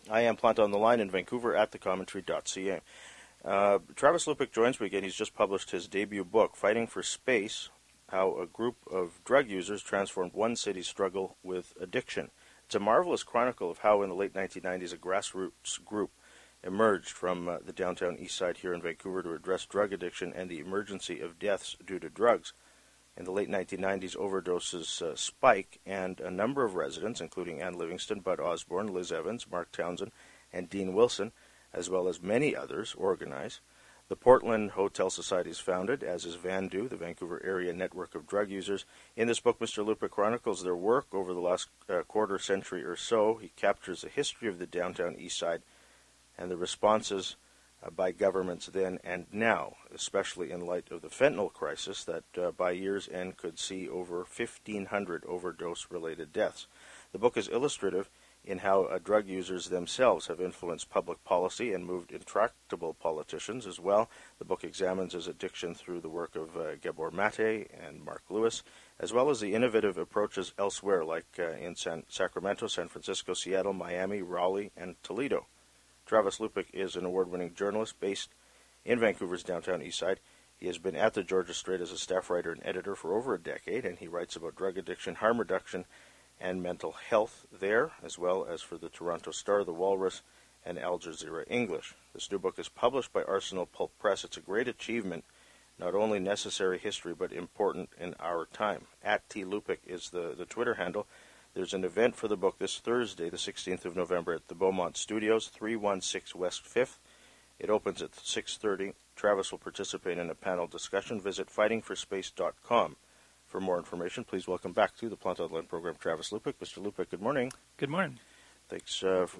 I am Plant on the Line in Vancouver at thecommentary.ca. Travis Lupick joins me again. He's just published his debut book, Fighting for Space, How a Group of Drug Users Transformed One City's Struggle with Addiction. It's a marvelous chronicle of how in the late 1990s a grassroots group emerged from the downtown east side here in Vancouver to address drug addiction and the emergency of deaths due to drugs. In the late 1990s, overdoses spike, and a number of residents, including Ann Livingston, Bud Osborne, Liz Evans, Mark Townsend, and Dean Wilson, as well as many others, organize. The Portland Hotel Society is founded, as is VANDU, the Vancouver Area Network of Drug Users. In this book, Mr. Lupick chronicles their work over the last quarter century or so. He captures the history of the downtown east side and the responses by governments then and now, especially in light of the fentanyl crisis that by year's end could see over 1,500 overdose-related deaths. The book is illustrative in how drug users themselves have influenced public policy and moved intractable politicians as well. The book examines his addiction through the work of Gabor Mate and Mark Lewis, as well as the innovative approaches elsewhere, like in Sacramento, San Francisco, Seattle, Miami, Raleigh, and Toledo. Travis Lupick is an award-winning journalist based in Vancouver's downtown east side. He has been at the Georgia Straight as a staff writer and editor for over a decade, and he writes about drug addiction, harm reduction, and mental health there, as well as for the Toronto Star, the Walrus, and Al Jazeera English. This new book is published by Arsenal Pulp Press. It's a great achievement, not only necessary history, but important in our time. At T. Lupick is the Twitter handle. There's an event for the book this Thursday, the 16th of November, at the Beaumont Studios, 316 West 5th. It opens at 6:30. Travis will participate in a panel discussion. Visit fightingforspace.com. For more information, please welcome back to the Plant on the Line program, Travis Lupick. Mr. Lupick, good morning. Good morning. Thanks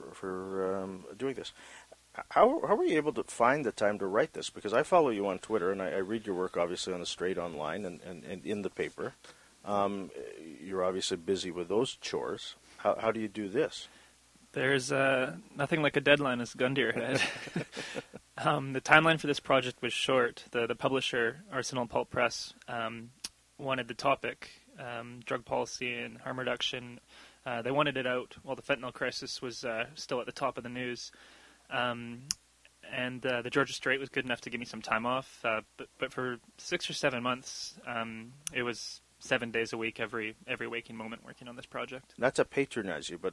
for doing this. How were you able to find the time to write this? Because I follow you on Twitter, and I read your work, obviously, on the Straight Online and in the paper. You're obviously busy with those chores. How do you do this? There's nothing like a deadline as a gun to your head. The timeline for this project was short. The publisher, Arsenal Pulp Press, wanted the topic, drug policy and harm reduction. They wanted it out while the fentanyl crisis was still at the top of the news. And the Georgia Straight was good enough to give me some time off. But for 6 or 7 months, it was 7 days a week, every waking moment working on this project. Not to patronize you, but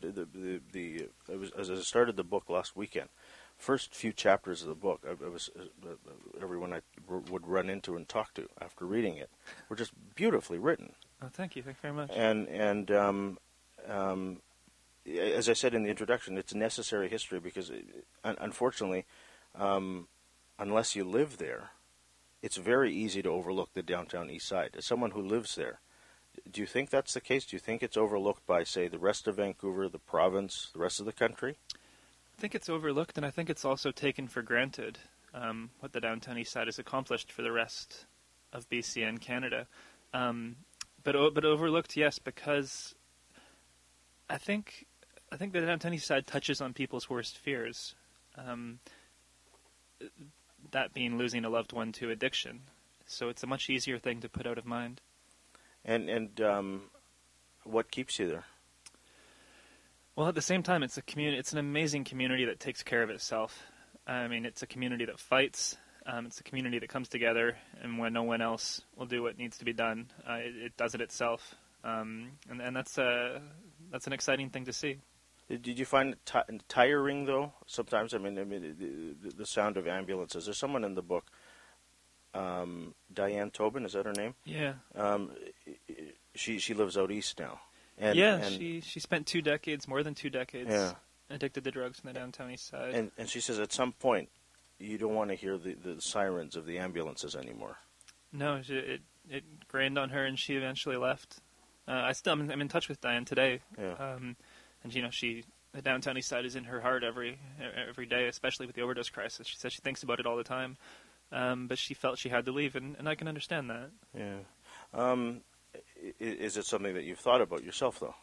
as I started the book last weekend, first few chapters of the book, everyone I would run into and talk to after reading it were just beautifully written. Oh, thank you. Thank you very much. And as I said in the introduction, it's necessary history because, unfortunately, unless you live there, it's very easy to overlook the downtown east side. As someone who lives there, do you think that's the case? Do you think it's overlooked by, say, the rest of Vancouver, the province, the rest of the country? I think it's overlooked, and I think it's also taken for granted what the downtown east side has accomplished for the rest of BC and Canada. But overlooked, yes, because I think the downtown east side touches on people's worst fears. That being losing a loved one to addiction. So it's a much easier thing to put out of mind. And what keeps you there? Well, at the same time, it's an amazing community that takes care of itself. I mean, it's a community that fights. It's a community that comes together, and when no one else will do what needs to be done, it does it itself. And that's an exciting thing to see. Did you find it tiring, though, sometimes? I mean, the sound of ambulances. There's someone in the book, Diane Tobin, is that her name? Yeah. She lives out east now. She spent more than 2 decades, addicted to drugs in the downtown east side. And she says at some point, you don't want to hear the sirens of the ambulances anymore. No, it grained on her, and she eventually left. I'm in touch with Diane today. Yeah. And the downtown east side is in her heart every day, especially with the overdose crisis. She says she thinks about it all the time, but she felt she had to leave, and I can understand that. Yeah. Is it something that you've thought about yourself, though?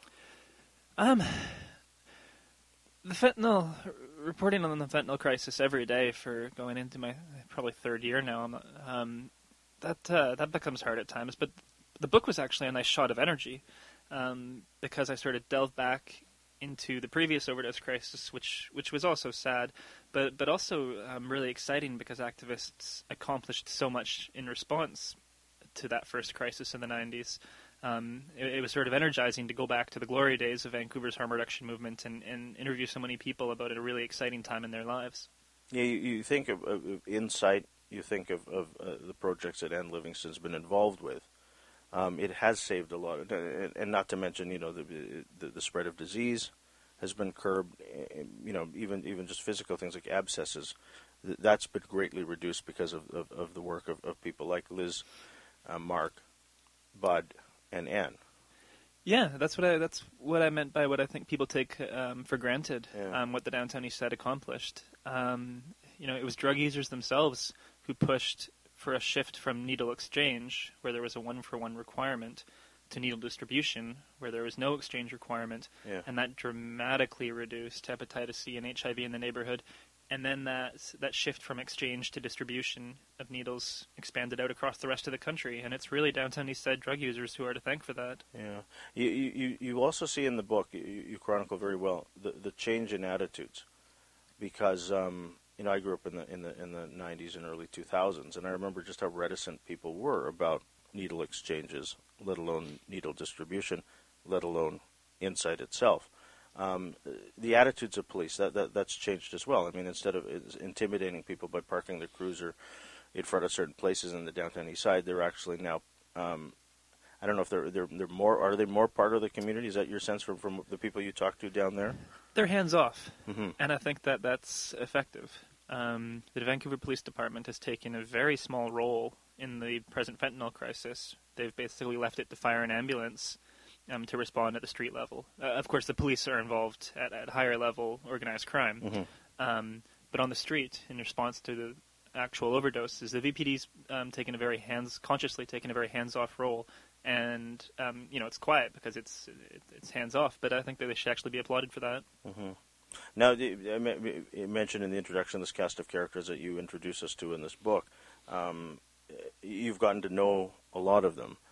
The fentanyl, reporting on the fentanyl crisis every day for going into my probably third year now, that becomes hard at times. But the book was actually a nice shot of energy, because I sort of delved back into the previous overdose crisis, which was also sad, but also really exciting because activists accomplished so much in response to that first crisis in the 90s. It was sort of energizing to go back to the glory days of Vancouver's harm reduction movement and interview so many people about a really exciting time in their lives. Yeah, you think of Insight, you think of the projects that Ann Livingston's been involved with. It has saved a lot, and not to mention, the spread of disease has been curbed. Even just physical things like abscesses, that's been greatly reduced because of the work of people like Liz, Mark, Bud, and Ann. Yeah, that's what I meant by what I think people take for granted. Yeah. What the Downtown East Side accomplished. It was drug users themselves who pushed for a shift from needle exchange, where there was a one-for-one requirement, to needle distribution, where there was no exchange requirement, and that dramatically reduced hepatitis C and HIV in the neighborhood. And then that shift from exchange to distribution of needles expanded out across the rest of the country, and it's really Downtown East Side drug users who are to thank for that. Yeah, you also see in the book, you chronicle very well the change in attitudes, because I grew up in the 90s and early 2000s, and I remember just how reticent people were about needle exchanges, let alone needle distribution, let alone Insight itself. The attitudes of police, that's changed as well. I mean, instead of intimidating people by parking their cruiser in front of certain places in the Downtown East Side, they're actually now, I don't know if they're more, are they more part of the community? Is that your sense from the people you talk to down there? They're hands off, mm-hmm. and I think that's effective. The Vancouver Police Department has taken a very small role in the present fentanyl crisis. They've basically left it to fire an ambulance to respond at the street level. Of course, the police are involved at higher level organized crime. Mm-hmm. But on the street, in response to the actual overdoses, the VPD's consciously taken a very hands-off role. And, it's quiet because it's hands-off, but I think that they should actually be applauded for that. Mm-hmm. Now, you mentioned in the introduction this cast of characters that you introduce us to in this book. You've gotten to know a lot of them.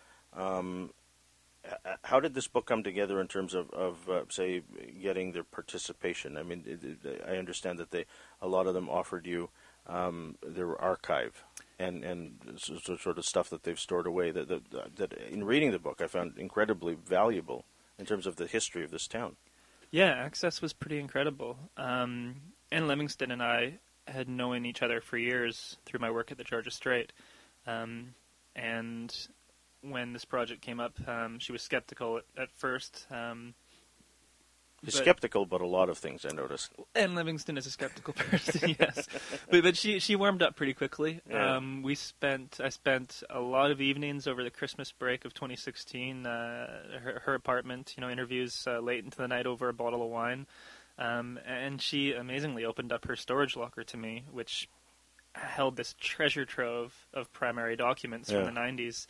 How did this book come together in terms of say, getting their participation? I mean, I understand that a lot of them offered you their archive and sort of stuff that they've stored away that in reading the book I found incredibly valuable in terms of the history of this town. Yeah, access was pretty incredible. Ann Livingston and I had known each other for years through my work at the Georgia Strait. And when this project came up, she was skeptical at first. He's skeptical about a lot of things, I noticed. Ann Livingston is a skeptical person, yes. But she warmed up pretty quickly. Yeah. I spent a lot of evenings over the Christmas break of 2016, her apartment, interviews late into the night over a bottle of wine. And she amazingly opened up her storage locker to me, which held this treasure trove of primary documents from the 90s.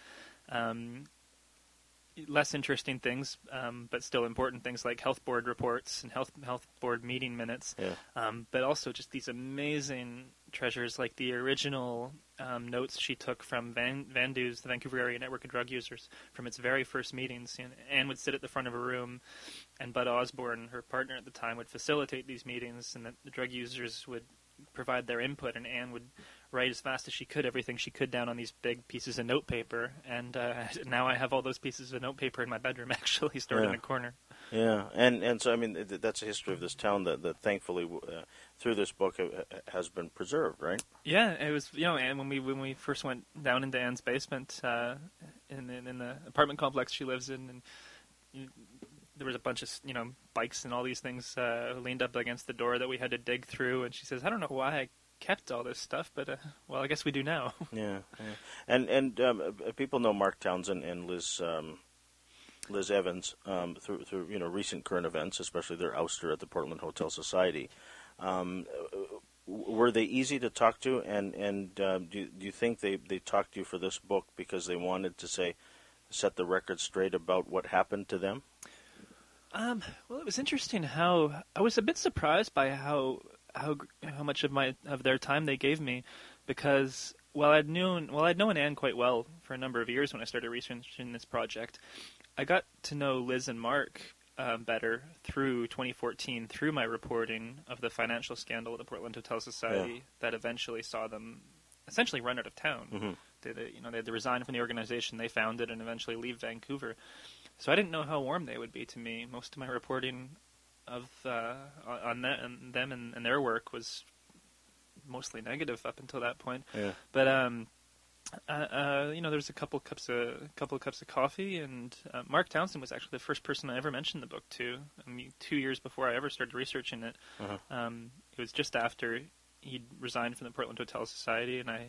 Less interesting things, but still important things like health board reports and health board meeting minutes. Yeah. But also just these amazing treasures like the original notes she took from VANDU's, the Vancouver Area Network of Drug Users, from its very first meetings. Anne would sit at the front of a room, and Bud Osborne, her partner at the time, would facilitate these meetings, and the drug users would provide their input, and Anne would write as fast as she could everything she could down on these big pieces of notepaper, and now I have all those pieces of notepaper in my bedroom, actually, stored in a corner. Yeah, and so, I mean, that's a history of this town that thankfully, through this book, has been preserved, right? Yeah, it was, and when we first went down into Anne's basement, in the apartment complex she lives in, and there was a bunch of, bikes and all these things leaned up against the door that we had to dig through, and she says, I don't know why I kept all this stuff, but well, I guess we do now. Yeah. And people know Mark Townsend and Liz Evans through recent current events, especially their ouster at the Portland Hotel Society. Were they easy to talk to, and do you think they talked to you for this book because they wanted to set the record straight about what happened to them? Well, it was interesting how I was a bit surprised by how much of their time they gave me, because I'd known Anne quite well for a number of years when I started researching this project. I got to know Liz and Mark better through 2014, through my reporting of the financial scandal at the Portland Hotel Society that eventually saw them essentially run out of town. Mm-hmm. They had to resign from the organization they founded and eventually leave Vancouver. So I didn't know how warm they would be to me. Most of my reporting of on them and their work was mostly negative up until that point. Yeah. But there's a couple cups of coffee, and Mark Townsend was actually the first person I ever mentioned the book to. 2 years before I ever started researching it. Uh-huh. It was just after he'd resigned from the Portland Hotel Society, and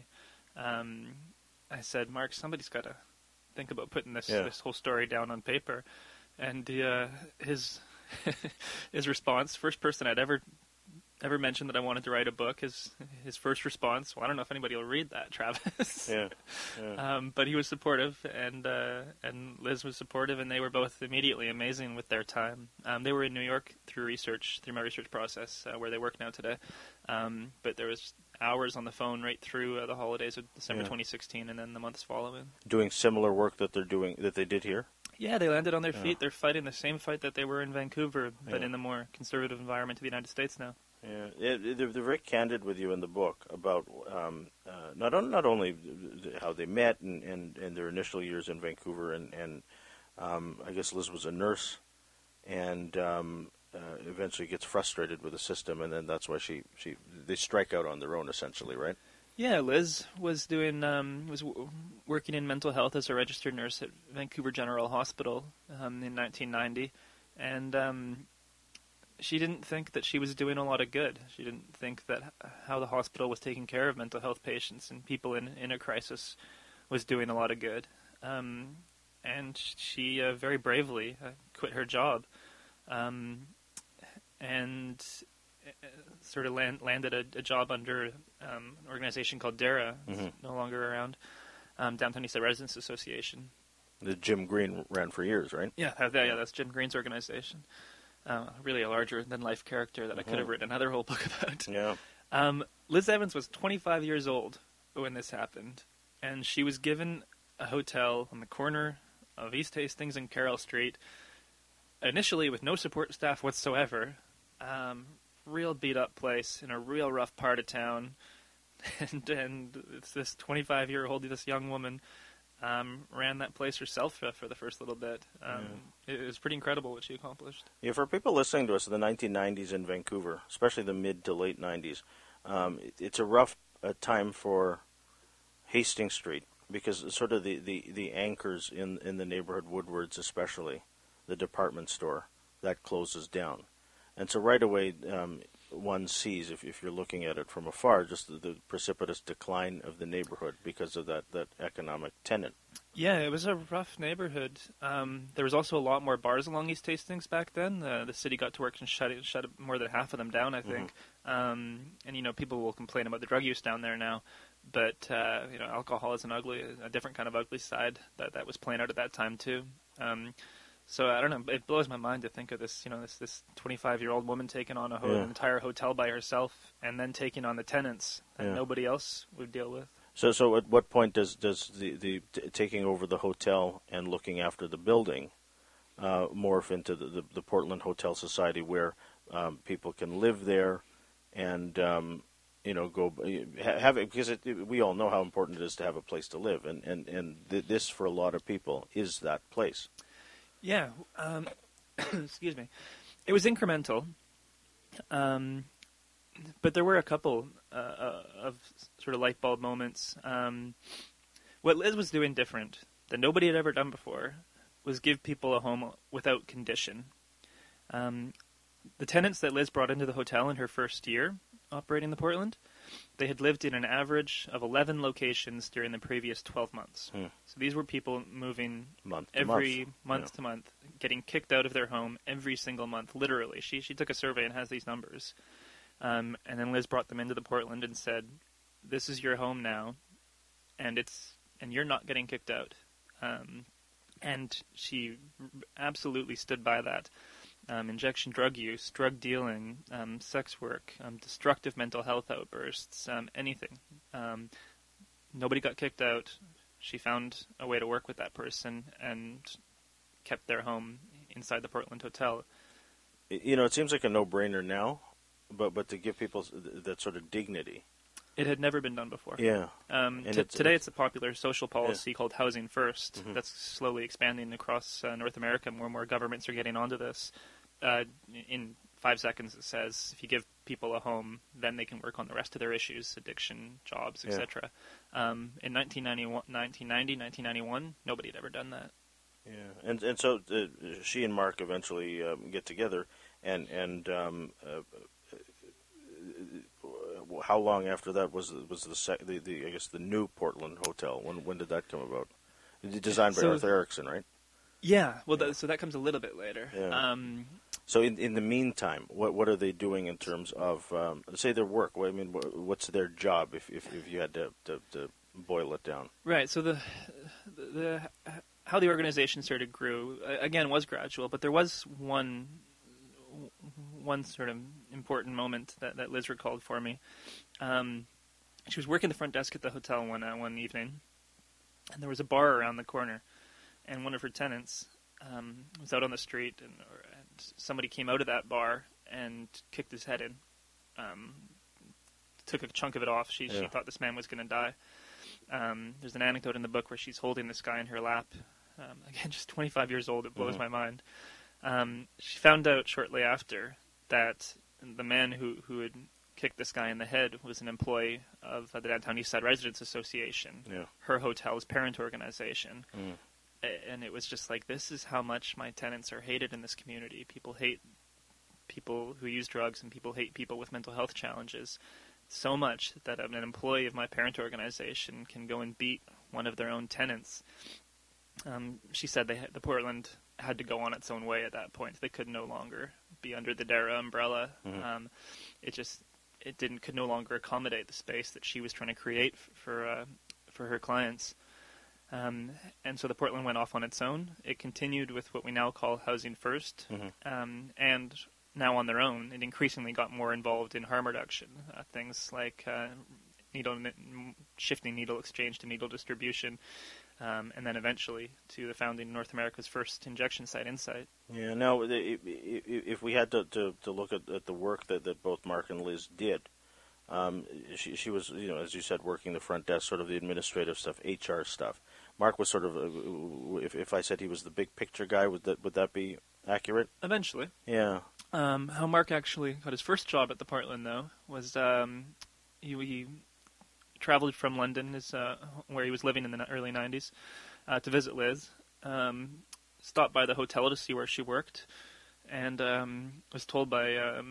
I said, Mark, somebody's got to think about putting this whole story down on paper. And his his response, first person I'd ever mentioned that I wanted to write a book, his first response, well, I don't know if anybody will read that, Travis. Yeah. But he was supportive, and Liz was supportive, and they were both immediately amazing with their time. They were in New York through my research process, where they work now today. But there was hours on the phone right through the holidays of December 2016, and then the months following. Doing similar work that they did here? Yeah, they landed on their feet. They're fighting the same fight that they were in Vancouver, but in the more conservative environment of the United States now. Yeah, they're very candid with you in the book about not only how they met and their initial years in Vancouver, and I guess Liz was a nurse, and eventually gets frustrated with the system, and then that's why they strike out on their own, essentially, right? Yeah, Liz was working in mental health as a registered nurse at Vancouver General Hospital in 1990, and she didn't think that she was doing a lot of good. She didn't think that how the hospital was taking care of mental health patients and people in a crisis was doing a lot of good. And she very bravely quit her job and sort of landed a job under an organization called DARA. It's no longer around, Downtown Eastside Residents Association. That Jim Green ran for years, right? Yeah, that's Jim Green's organization. Really a larger-than-life character that I could have written another whole book about. Yeah. Liz Evans was 25 years old when this happened, and she was given a hotel on the corner of East Hastings and Carroll Street, initially with no support staff whatsoever. Real beat-up place in a real rough part of town, and it's this 25-year-old, this young woman, ran that place herself for the first little bit. It was pretty incredible what she accomplished. Yeah, for people listening to us in the 1990s in Vancouver, especially the mid to late 90s, it's a rough time for Hastings Street, because sort of the anchors in the neighborhood, Woodwards especially, the department store, that closes down. And so right away, one sees, if you're looking at it from afar, just the precipitous decline of the neighborhood because of that economic tenant. Yeah, it was a rough neighborhood. There was also a lot more bars along East Hastings back then. The city got to work and shut more than half of them down, I think. And people will complain about the drug use down there now, but alcohol is a different kind of ugly side that was playing out at that time too. So I don't know. It blows my mind to think of this, this 25-year-old woman taking on an entire hotel by herself, and then taking on the tenants that nobody else would deal with. So at what point does the taking over the hotel and looking after the building morph into the Portland Hotel Society, where people can live there and go have it, because we all know how important it is to have a place to live, and this for a lot of people is that place. Yeah, excuse me. It was incremental, but there were a couple of sort of light bulb moments. What Liz was doing different that nobody had ever done before was give people a home without condition. The tenants that Liz brought into the hotel in her first year operating the Portland, they had lived in an average of 11 locations during the previous 12 months. So these were people moving month to month, getting kicked out of their home every single month, literally. She took a survey and has these numbers. And then Liz brought them into the Portland and said, this is your home now, and you're not getting kicked out. And she absolutely stood by that. Injection drug use, drug dealing, sex work, destructive mental health outbursts, anything. Nobody got kicked out. She found a way to work with that person and kept their home inside the Portland Hotel. It seems like a no-brainer now, but to give people that sort of dignity. It had never been done before. Yeah. Today it's a popular social policy called Housing First Mm-hmm. that's slowly expanding across North America. More and more governments are getting onto this. In 5 seconds it says if you give people a home, then they can work on the rest of their issues, addiction, jobs, etc. In 1991, nobody had ever done that. Yeah, and so she and Mark eventually get together, and how long after that was the I guess the new Portland Hotel? When did that come about? Designed by Arthur Erickson, right? Yeah, well, so that comes a little bit later. Yeah. So in the meantime, what are they doing in terms of say their work? I mean, what's their job if you had to boil it down? Right. So the how the organization sort of grew again was gradual, but there was one sort of important moment that Liz recalled for me. She was working the front desk at the hotel one evening, and there was a bar around the corner, and one of her tenants was out on the street, and somebody came out of that bar and kicked his head in, took a chunk of it off. She thought this man was going to die. There's an anecdote in the book where she's holding this guy in her lap. Again, just 25 years old. It blows my mind. She found out shortly after that the man who had kicked this guy in the head was an employee of the Downtown Eastside Residents Association, her hotel's parent organization. And it was just like, this is how much my tenants are hated in this community. People hate people who use drugs, and people hate people with mental health challenges so much that an employee of my parent organization can go and beat one of their own tenants. She said the Portland had to go on its own way at that point. They could no longer be under the DARA umbrella. It could no longer accommodate the space that she was trying to create for her clients. And so the Portland went off on its own. It continued with what we now call Housing First, and now on their own, it increasingly got more involved in harm reduction, things like shifting needle exchange to needle distribution, and then eventually to the founding of North America's first injection site, Insight. Yeah. Now, if we had to look at the work that both Mark and Liz did, she was, as you said, working the front desk, sort of the administrative stuff, HR stuff. Mark was sort of, if I said he was the big picture guy, would that be accurate? Eventually. Yeah. How Mark actually got his first job at the Portland, though, was he traveled from London, where he was living in the early 90s, to visit Liz, stopped by the hotel to see where she worked, and was told that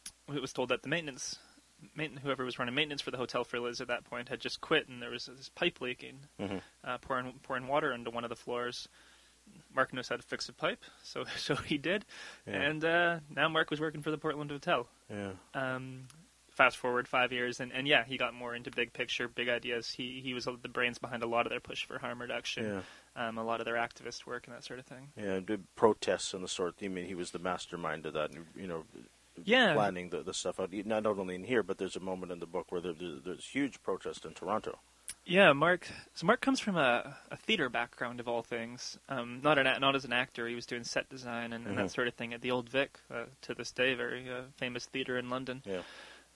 the whoever was running maintenance for the hotel for Liz at that point had just quit, and there was this pipe leaking, pouring water into one of the floors. Mark knows how to fix a pipe, so he did, and now Mark was working for the Portland Hotel. Yeah. Fast forward 5 years, and he got more into big picture, big ideas. He was the brains behind a lot of their push for harm reduction, a lot of their activist work and that sort of thing. Yeah, protests and the sort. I mean, he was the mastermind of that, planning the stuff out. Not only in here, but there's a moment in the book where there's huge protest in Toronto. Yeah, Mark comes from a theater background of all things. Not as an actor. He was doing set design and that sort of thing at the Old Vic, to this day, very famous theater in London. Yeah.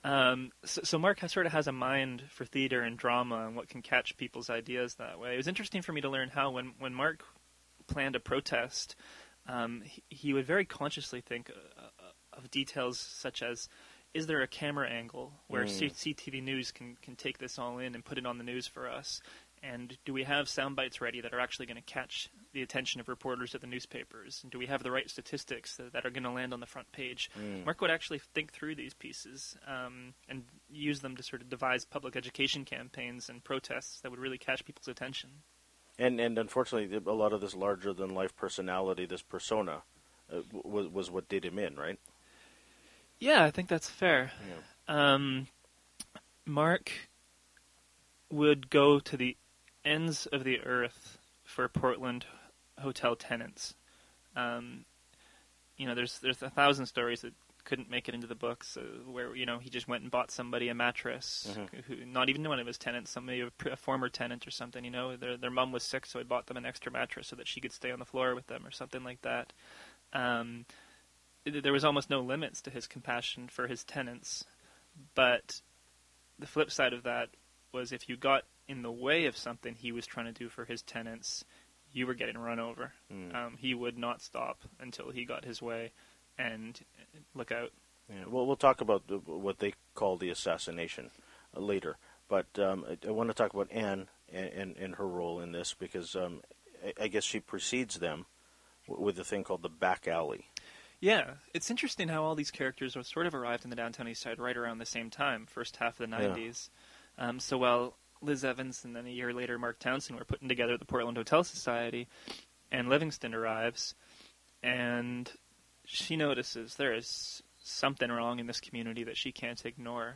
So Mark sort of has a mind for theater and drama and what can catch people's ideas that way. It was interesting for me to learn how when Mark planned a protest, he would very consciously think of details such as, is there a camera angle where CTV News can take this all in and put it on the news for us? And do we have sound bites ready that are actually going to catch the attention of reporters at the newspapers? And do we have the right statistics that are going to land on the front page? Mark would actually think through these pieces and use them to sort of devise public education campaigns and protests that would really catch people's attention. And unfortunately, a lot of this larger-than-life personality, this persona, was what did him in, right? Yeah, I think that's fair. Yeah. Mark would go to the ends of the earth for Portland hotel tenants. There's 1,000 stories that couldn't make it into the books where he just went and bought somebody a mattress, who not even one of his tenants, somebody a former tenant or something. Their mom was sick, so he bought them an extra mattress so that she could stay on the floor with them or something like that. There was almost no limits to his compassion for his tenants. But the flip side of that was if you got in the way of something he was trying to do for his tenants, you were getting run over. He would not stop until he got his way, and look out. Yeah, well, we'll talk about what they call the assassination later. But I want to talk about Anne and her role in this, because I guess she precedes them with a thing called the back alley. Yeah, it's interesting how all these characters were sort of arrived in the downtown east side right around the same time, first half of the 90s. So while Liz Evans and then a year later Mark Townsend were putting together the Portland Hotel Society, and Livingston arrives, and she notices there is something wrong in this community that she can't ignore.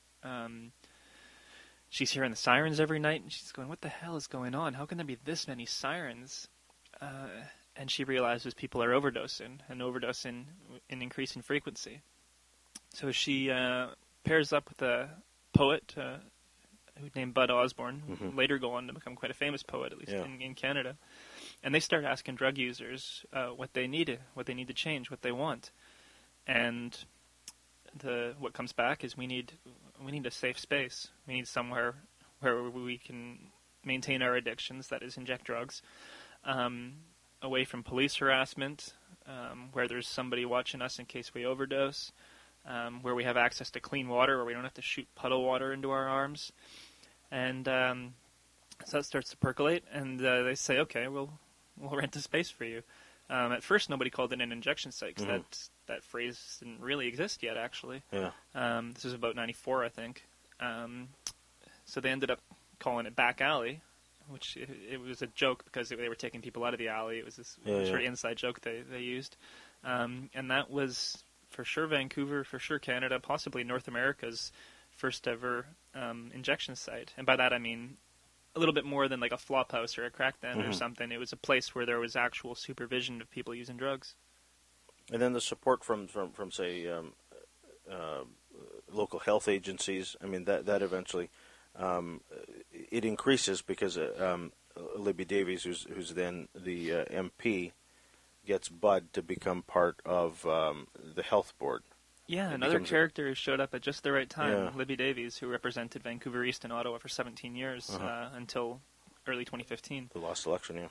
She's hearing the sirens every night, and she's going, what the hell is going on? How can there be this many sirens? And she realizes people are overdosing, and overdosing in increasing frequency. So she pairs up with a poet named Bud Osborne, who would later go on to become quite a famous poet, at least in Canada. And they start asking drug users what they need to change, what they want. And what comes back is we need a safe space. We need somewhere where we can maintain our addictions, that is, inject drugs, away from police harassment, where there's somebody watching us in case we overdose, where we have access to clean water, where we don't have to shoot puddle water into our arms. And so that starts to percolate, and they say, okay, we'll rent a space for you. At first, nobody called it an injection site, because that phrase didn't really exist yet, actually. Yeah. This was about 94, I think. So they ended up calling it Back Alley, which it was a joke because they were taking people out of the alley. It was this sort of inside joke they used. And that was, for sure, Vancouver, for sure, Canada, possibly North America's first ever injection site. And by that I mean a little bit more than like a flop house or a crack den or something. It was a place where there was actual supervision of people using drugs. And then the support from say, local health agencies, I mean, that eventually, it increases because Libby Davies, who's then the MP, gets Bud to become part of the health board. Yeah, another character who showed up at just the right time, Libby Davies, who represented Vancouver East and Ottawa for 17 years until early 2015. The last election,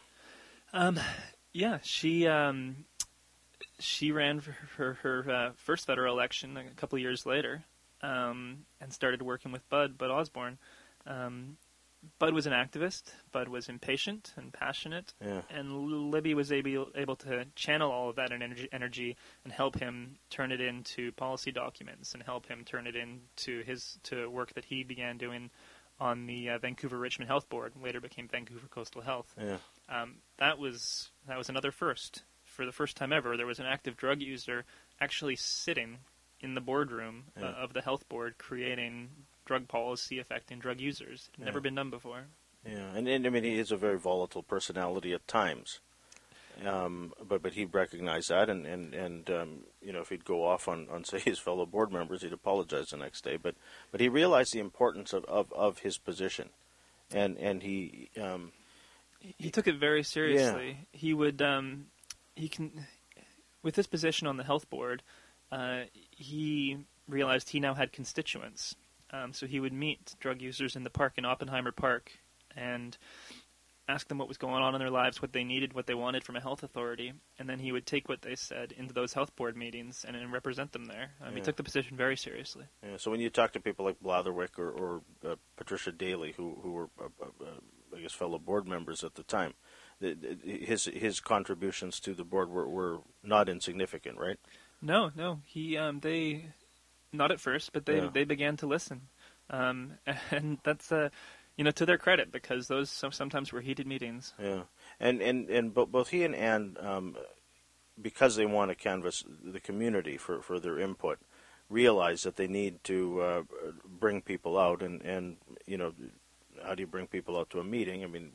she ran for her first federal election a couple of years later, and started working with Bud Osborne. Bud was an activist. Bud was impatient and passionate, and Libby was able to channel all of that energy and help him turn it into policy documents and help him turn it into to work that he began doing on the Vancouver Richmond Health Board, later became Vancouver Coastal Health. That was another first. For the first time ever, there was an active drug user actually sitting in the boardroom of the health board creating drug policy affecting drug users. It had never been done before. Yeah, and I mean, he is a very volatile personality at times. But he recognized that, and if he'd go off on say his fellow board members, he'd apologize the next day. But he realized the importance of his position, and he took it very seriously. Yeah. He would with his position on the health board, he realized he now had constituents. So he would meet drug users in the park in Oppenheimer Park and ask them what was going on in their lives, what they needed, what they wanted from a health authority, and then he would take what they said into those health board meetings and represent them there. He took the position very seriously. Yeah, so when you talk to people like Blatherwick or Patricia Daly, who were, I guess, fellow board members at the time, his contributions to the board were not insignificant, right? No. They not at first, but they began to listen, and that's to their credit, because those sometimes were heated meetings. Yeah, and both he and Anne, because they want to canvass the community for their input, realize that they need to bring people out, and how do you bring people out to a meeting? I mean,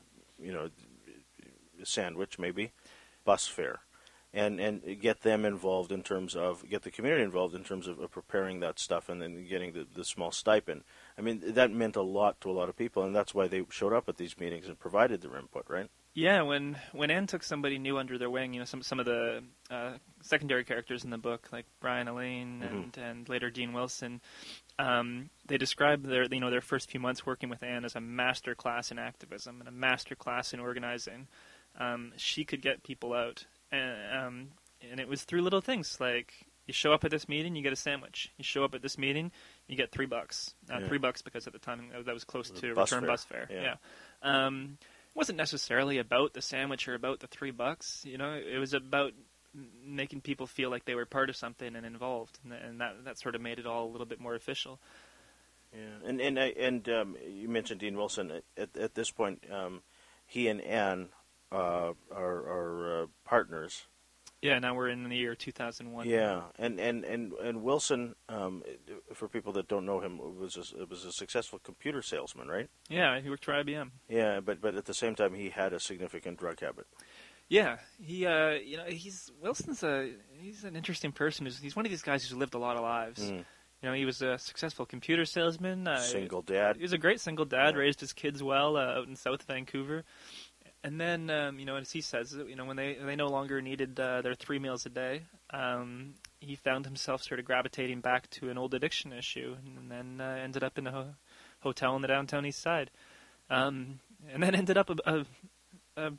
a sandwich maybe, bus fare. And get them involved in terms of, get the community involved in terms of preparing that stuff and then getting the small stipend. I mean, that meant a lot to a lot of people, and that's why they showed up at these meetings and provided their input, right? Yeah, when Anne took somebody new under their wing, some of the secondary characters in the book, like Brian Elaine and later Dean Wilson, they described their first few months working with Anne as a master class in activism and a master class in organizing. She could get people out, and it was through little things like you show up at this meeting, you get a sandwich. You show up at this meeting, you get $3. $3 because at the time that was close to return bus fare. Yeah. It wasn't necessarily about the sandwich or about the $3. It was about making people feel like they were part of something and involved, and that sort of made it all a little bit more official. Yeah, and you mentioned Dean Wilson. At this point, he and Anne are partners. Yeah, now we're in the year 2001. Yeah, and Wilson, for people that don't know him, was a successful computer salesman, right? Yeah, he worked for IBM. Yeah, but at the same time, he had a significant drug habit. Yeah, Wilson's he's an interesting person. He's one of these guys who's lived a lot of lives. He was a successful computer salesman. Single dad. He was a great single dad. Raised his kids well out in South Vancouver. And then, as he says, when they no longer needed their 3 meals a day, he found himself sort of gravitating back to an old addiction issue, and then ended up in a hotel in the downtown east side, and then ended up a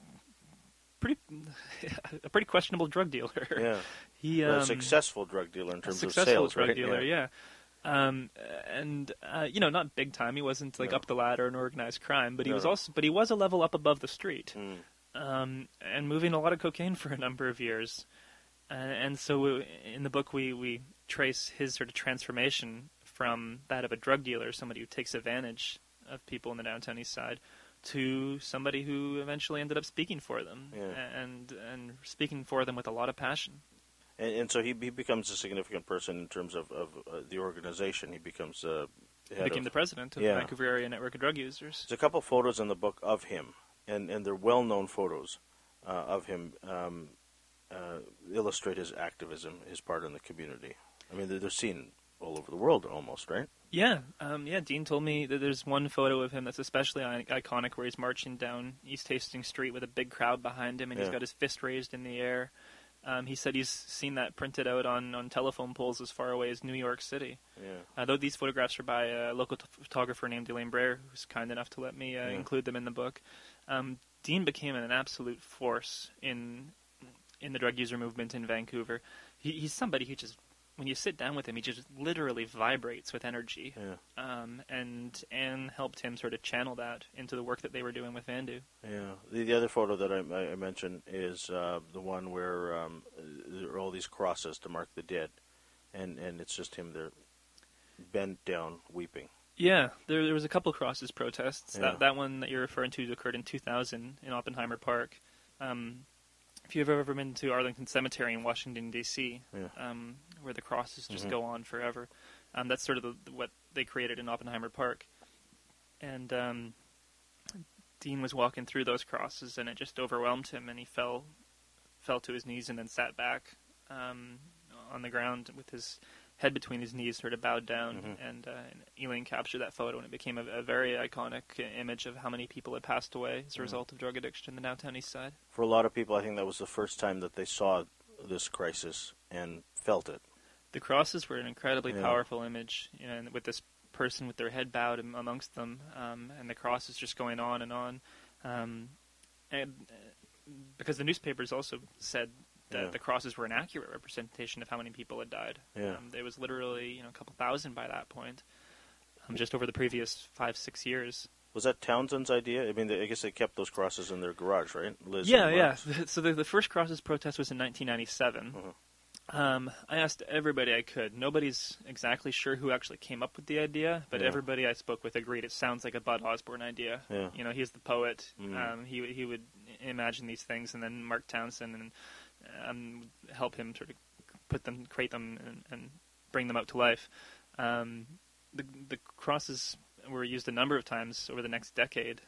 pretty questionable drug dealer. Yeah, a successful drug dealer in terms of sales, right? Successful drug dealer, yeah. Not big time. He wasn't up the ladder in organized crime, but he was a level up above the street, and moving a lot of cocaine for a number of years. And so in the book, we trace his sort of transformation from that of a drug dealer, somebody who takes advantage of people in the downtown east side, to somebody who eventually ended up speaking for them, and speaking for them with a lot of passion. And so he becomes a significant person in terms of the organization. He becomes the president of the Vancouver Area Network of Drug Users. There's a couple photos in the book of him, and they're well-known photos of him, illustrate his activism, his part in the community. I mean, they're seen all over the world almost, right? Yeah. Dean told me that there's one photo of him that's especially iconic where he's marching down East Hastings Street with a big crowd behind him, and he's got his fist raised in the air. He said he's seen that printed out on telephone poles as far away as New York City. Yeah. Though these photographs are by a local photographer named Elaine Breyer, who's kind enough to let me include them in the book. Dean became an absolute force in the drug user movement in Vancouver. He's somebody who just, when you sit down with him, he just literally vibrates with energy. Yeah. And Anne helped him sort of channel that into the work that they were doing with Vandu. Yeah. The other photo that I mentioned is the one where there are all these crosses to mark the dead, and it's just him there, bent down, weeping. Yeah, there was a couple crosses protests. Yeah. That one that you're referring to occurred in 2000 in Oppenheimer Park. If you've ever been to Arlington Cemetery in Washington, D.C., where the crosses just go on forever, that's sort of what they created in Oppenheimer Park. And Dean was walking through those crosses, and it just overwhelmed him, and he fell to his knees and then sat back on the ground with his head between his knees, sort of bowed down, and Elaine captured that photo, and it became a very iconic image of how many people had passed away as a result of drug addiction in the downtown east side. For a lot of people, I think that was the first time that they saw this crisis and felt it. The crosses were an incredibly powerful image, and with this person with their head bowed amongst them, and the crosses just going on, and because the newspapers also said that the crosses were an accurate representation of how many people had died. There was literally a couple thousand by that point, just over the previous 5-6 years. Was that Townsend's idea? I mean, I guess they kept those crosses in their garage, right? Liz yeah. So the first crosses protest was in 1997. I asked everybody I could. Nobody's exactly sure who actually came up with the idea, but everybody I spoke with agreed it sounds like a Bud Osborne idea. Yeah. He's the poet. He would imagine these things, and then Mark Townsend and help him sort of create them, and bring them out to life. The crosses were used a number of times over the next decade,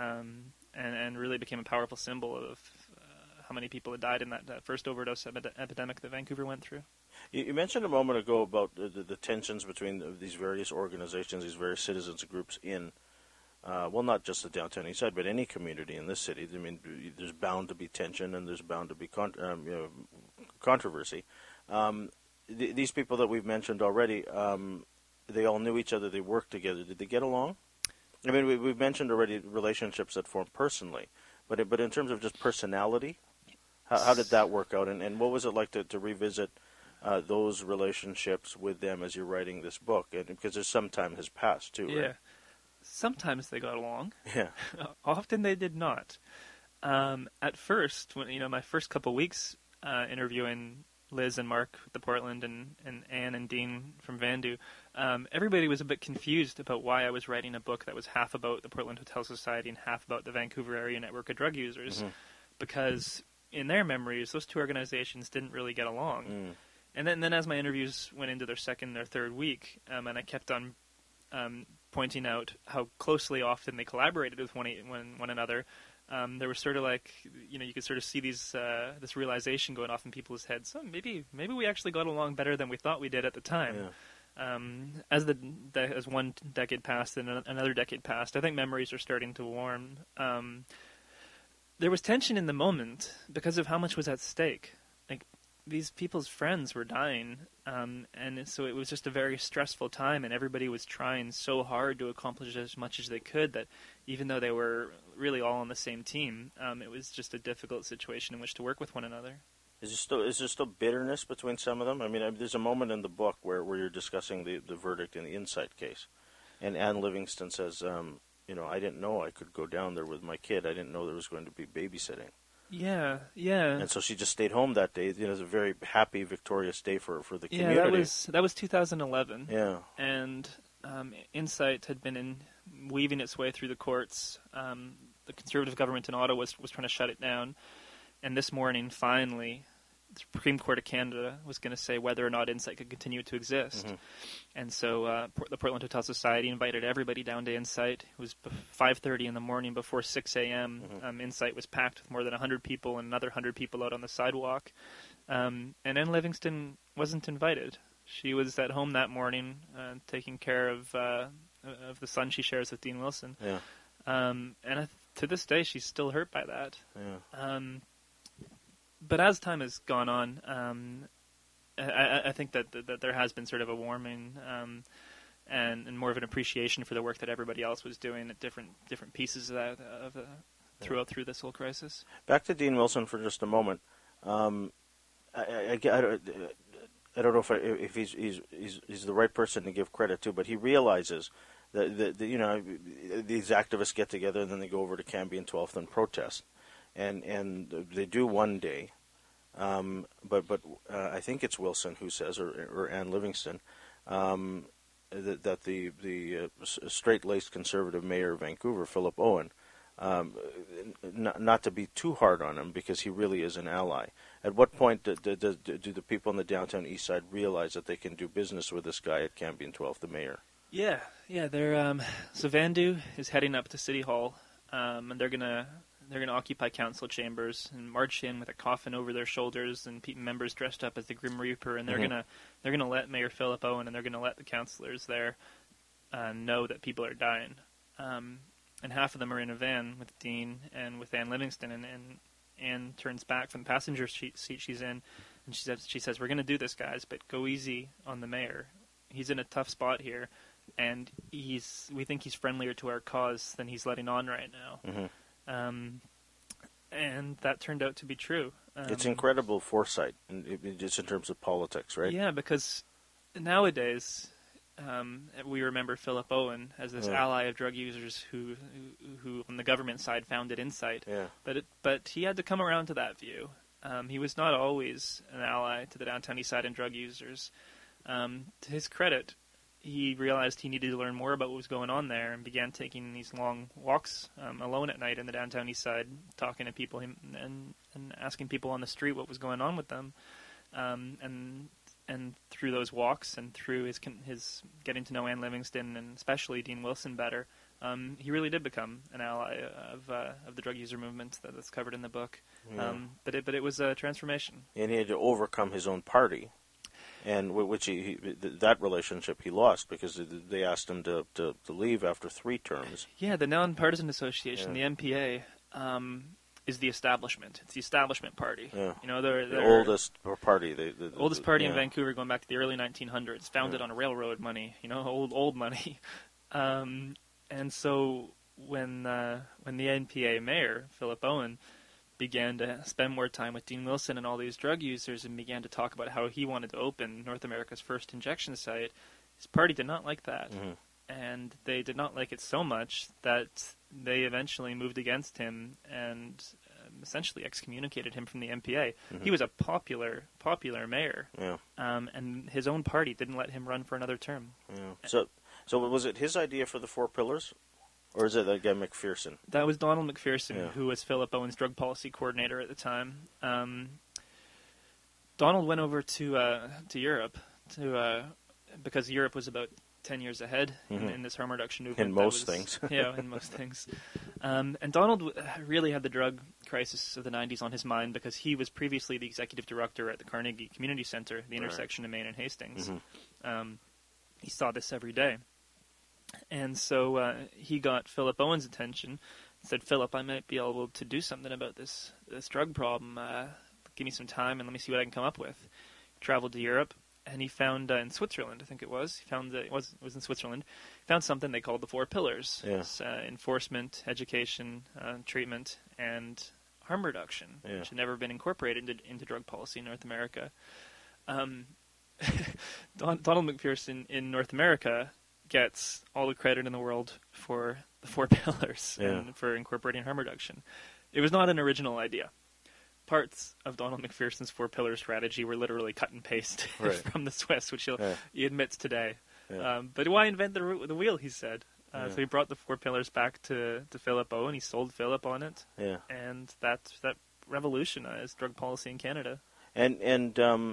and really became a powerful symbol of how many people had died in that first overdose epidemic that Vancouver went through. You mentioned a moment ago about the tensions between these various organizations, these various citizens groups in well, not just the downtown east side, but any community in this city. I mean, there's bound to be tension and there's bound to be controversy. These people that we've mentioned already, they all knew each other. They worked together. Did they get along? I mean, we've mentioned already relationships that formed personally, but in terms of just personality, how did that work out? And what was it like to revisit those relationships with them as you're writing this book? And because there's some time has passed too, Yeah. right? Sometimes they got along. Yeah. Often they did not. At first, when my first couple weeks interviewing Liz and Mark at the Portland and Anne and Dean from Vandu, everybody was a bit confused about why I was writing a book that was half about the Portland Hotel Society and half about the Vancouver Area Network of Drug Users, because in their memories, those two organizations didn't really get along. And then as my interviews went into their second or third week, and I kept on pointing out how closely often they collaborated with one another, there was sort of like, you could sort of see this realization going off in people's heads. So maybe we actually got along better than we thought we did at the time. Yeah. As one decade passed and another decade passed, I think memories are starting to warm. There was tension in the moment because of how much was at stake. Like, these people's friends were dying, and so it was just a very stressful time, and everybody was trying so hard to accomplish as much as they could that even though they were really all on the same team, it was just a difficult situation in which to work with one another. Is there still bitterness between some of them? I mean, there's a moment in the book where you're discussing the verdict in the Insight case, and Anne Livingston says, I didn't know I could go down there with my kid. I didn't know there was going to be babysitting. Yeah. And so she just stayed home that day. It was a very happy, victorious day for the community. Yeah, that was 2011. Yeah. And Insight had been weaving its way through the courts. The Conservative government in Ottawa was trying to shut it down. And this morning, finally, the Supreme Court of Canada was going to say whether or not Insight could continue to exist. And so the Portland Hotel Society invited everybody down to Insight. It was 5:30 in the morning before 6 a.m. Insight was packed with more than 100 people and another 100 people out on the sidewalk. And Anne Livingston wasn't invited. She was at home that morning taking care of the son she shares with Dean Wilson. Yeah. And to this day, she's still hurt by that. Yeah. But as time has gone on, I think that there has been sort of a warming and more of an appreciation for the work that everybody else was doing at different pieces through this whole crisis. Back to Dean Wilson for just a moment. I don't know if he's the right person to give credit to, but he realizes that these activists get together and then they go over to Cambie and 12th and protest. And they do one day, but I think it's Wilson who says, or Anne Livingston, that the straight-laced conservative mayor of Vancouver, Philip Owen, not to be too hard on him because he really is an ally. At what point do the people on the downtown east side realize that they can do business with this guy at Cambie and 12th, the mayor? Yeah. They're so Vandu is heading up to City Hall, and they're gonna occupy council chambers and march in with a coffin over their shoulders and members dressed up as the Grim Reaper, and they're gonna let Mayor Philip Owen and they're gonna let the councillors there know that people are dying. And half of them are in a van with Dean and with Anne Livingston, and Anne turns back from the passenger seat she's in, and she says, "We're gonna do this, guys, but go easy on the mayor. He's in a tough spot here, and we think he's friendlier to our cause than he's letting on right now." And that turned out to be true. It's incredible foresight, just in terms of politics, right? Yeah, because nowadays we remember Philip Owen as this ally of drug users who on the government side founded Insight. Yeah. But he had to come around to that view. He was not always an ally to the downtown east side and drug users. To his credit, he realized he needed to learn more about what was going on there and began taking these long walks alone at night in the downtown east side, talking to people and asking people on the street what was going on with them. And through those walks and through his getting to know Anne Livingston and especially Dean Wilson better, he really did become an ally of the drug user movement that's covered in the book. Yeah. But it was a transformation. And he had to overcome his own party. And which that relationship he lost because they asked him to leave after 3 terms. Yeah, the Nonpartisan Association, the NPA, is the establishment. It's the establishment party. Yeah. You know, they're the oldest party. The oldest party in Vancouver, going back to the early 1900s, founded on railroad money. You know, old money. And so when the NPA mayor, Philip Owen, began to spend more time with Dean Wilson and all these drug users and began to talk about how he wanted to open North America's first injection site, his party did not like that. Mm-hmm. And they did not like it so much that they eventually moved against him and essentially excommunicated him from the NPA. Mm-hmm. He was a popular mayor, and his own party didn't let him run for another term. Yeah. So was it his idea for the 4 pillars? Or is it that guy McPherson? That was Donald McPherson, who was Philip Owen's drug policy coordinator at the time. Donald went over to Europe because Europe was about 10 years ahead in this harm reduction movement. In most things. In most things. And Donald really had the drug crisis of the 90s on his mind because he was previously the executive director at the Carnegie Community Center, the intersection of Main and Hastings. Mm-hmm. He saw this every day. And so he got Philip Owen's attention and said, Philip, I might be able to do something about this drug problem. Give me some time and let me see what I can come up with. He traveled to Europe, and he found in Switzerland, I think it was, it was in Switzerland, found something they called the 4 pillars. Yeah. Enforcement, education, treatment, and harm reduction, which had never been incorporated into drug policy in North America. Donald McPherson in North America gets all the credit in the world for the 4 pillars and for incorporating harm reduction. It was not an original idea. Parts of Donald McPherson's 4 pillar strategy were literally cut and paste from the Swiss, which he admits today. Yeah. But why invent the wheel, he said. So he brought the 4 pillars back to Philip Owen. He sold Philip on it. Yeah. And that revolutionized drug policy in Canada. And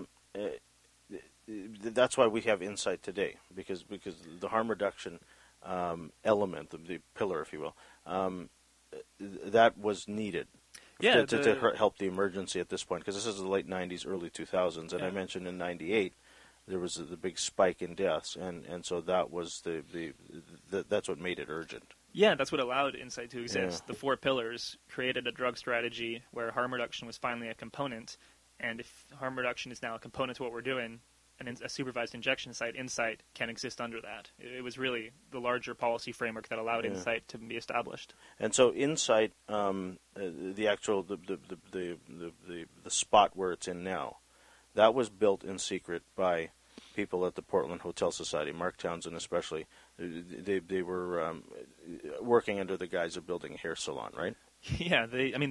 that's why we have Insight today, because the harm reduction element, the pillar, if you will, that was needed to help the emergency at this point, because this is the late 90s, early 2000s, and I mentioned in 98 there was the big spike in deaths, and so that was that's what made it urgent. Yeah, that's what allowed Insight to exist. The 4 pillars created a drug strategy where harm reduction was finally a component, and if harm reduction is now a component to what we're doing, a supervised injection site, Insight, can exist under that. It was really the larger policy framework that allowed Insight to be established. And so Insight, the actual the spot where it's in now, that was built in secret by people at the Portland Hotel Society, Mark Townsend especially. They were working under the guise of building a hair salon, right? Yeah,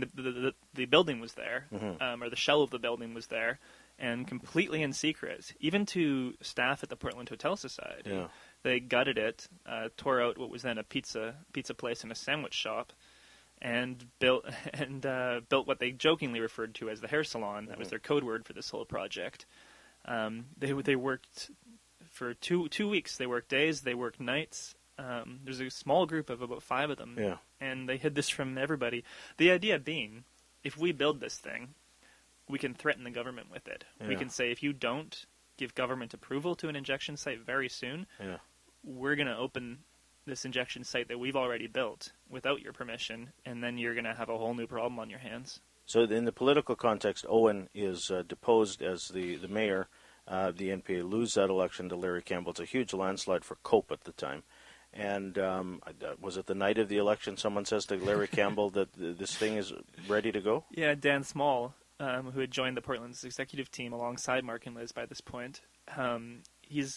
the building was there, or the shell of the building was there. And completely in secret, even to staff at the Portland Hotel Society, they gutted it, tore out what was then a pizza place and a sandwich shop, and built what they jokingly referred to as the hair salon. That was their code word for this whole project. They worked for two weeks. They worked days, they worked nights. There's a small group of about 5 of them, and they hid this from everybody. The idea being, if we build this thing, we can threaten the government with it. Yeah. We can say, if you don't give government approval to an injection site very soon, we're going to open this injection site that we've already built without your permission, and then you're going to have a whole new problem on your hands. So in the political context, Owen is deposed as the mayor. The NPA lose that election to Larry Campbell. It's a huge landslide for Cope at the time. And was it the night of the election someone says to Larry Campbell that this thing is ready to go? Yeah, Dan Small, who had joined the Portland's executive team alongside Mark and Liz by this point. He's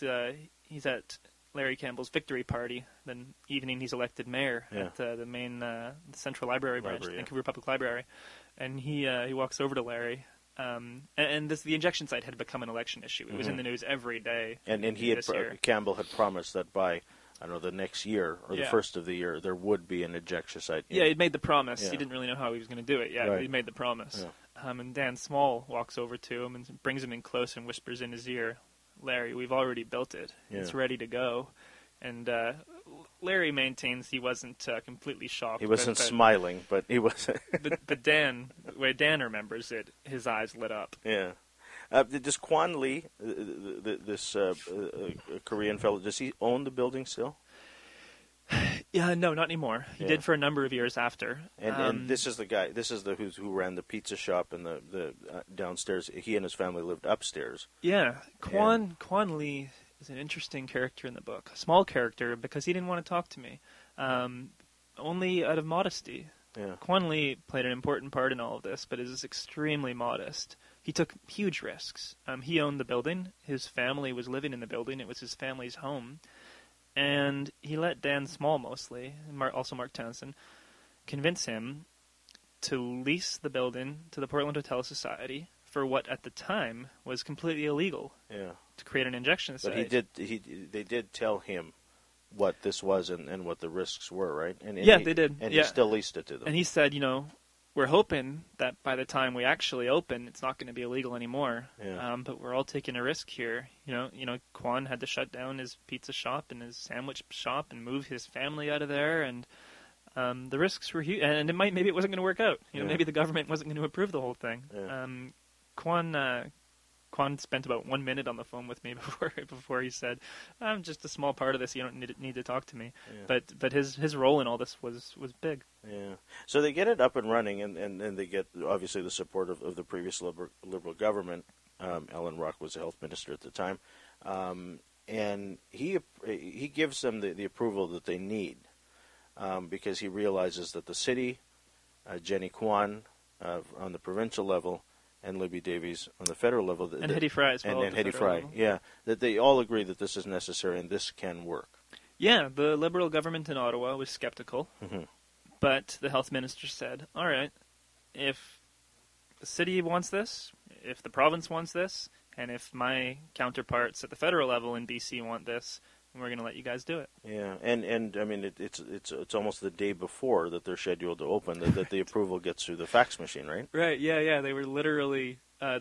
at Larry Campbell's victory party. The evening he's elected mayor at the main Central Library branch, Vancouver Public Library, and he walks over to Larry. And the injection site had become an election issue. It was in the news every day. And Campbell had promised that by the next year or the first of the year, there would be an injection site. Yeah, he'd made the promise. Yeah. He didn't really know how he was going to do it yet, but he made the promise. Yeah. And Dan Small walks over to him and brings him in close and whispers in his ear, "Larry, we've already built it. Yeah. It's ready to go." And Larry maintains he wasn't completely shocked. He wasn't smiling, but he was. but Dan, the way Dan remembers it, his eyes lit up. Yeah. Does Kwan Lee, this Korean fellow, does he own the building still? Yeah, no, not anymore. He did for a number of years after. And this is the guy. This is the who ran the pizza shop and the downstairs. He and his family lived upstairs. Yeah, Kwan Lee is an interesting character in the book. A small character because he didn't want to talk to me, only out of modesty. Yeah. Kwan Lee played an important part in all of this, but is extremely modest. He took huge risks. He owned the building. His family was living in the building. It was his family's home. And he let Dan Small mostly, and also Mark Townsend, convince him to lease the building to the Portland Hotel Society for what at the time was completely illegal. Yeah. To create an injection site. But they did tell him what this was and what the risks were, right? And they did. And he still leased it to them. And he said, we're hoping that by the time we actually open, it's not going to be illegal anymore. Yeah. But we're all taking a risk here. Kwan had to shut down his pizza shop and his sandwich shop and move his family out of there, and the risks were huge. And maybe it wasn't going to work out. Maybe the government wasn't going to approve the whole thing. Yeah. Kwan spent about 1 minute on the phone with me before he said, "I'm just a small part of this. You don't need to talk to me." Yeah. But his role in all this was big. Yeah. So they get it up and running, and they get obviously the support of the previous liberal government. Ellen Ruck was the health minister at the time, and he gives them the approval that they need because he realizes that the city, Jenny Kwan on the provincial level, and Libby Davies on the federal level. And Hedy Fry as well. And Hedy Fry, that they all agree that this is necessary and this can work. Yeah, the Liberal government in Ottawa was skeptical, Mm-hmm. but the health minister said, all right, if the city wants this, if the province wants this, and if my counterparts at the federal level in BC want this, we're going to let you guys do it. Yeah, and I mean it's almost the day before that they're scheduled to open that the approval gets through the fax machine, right? Right. Yeah. They were literally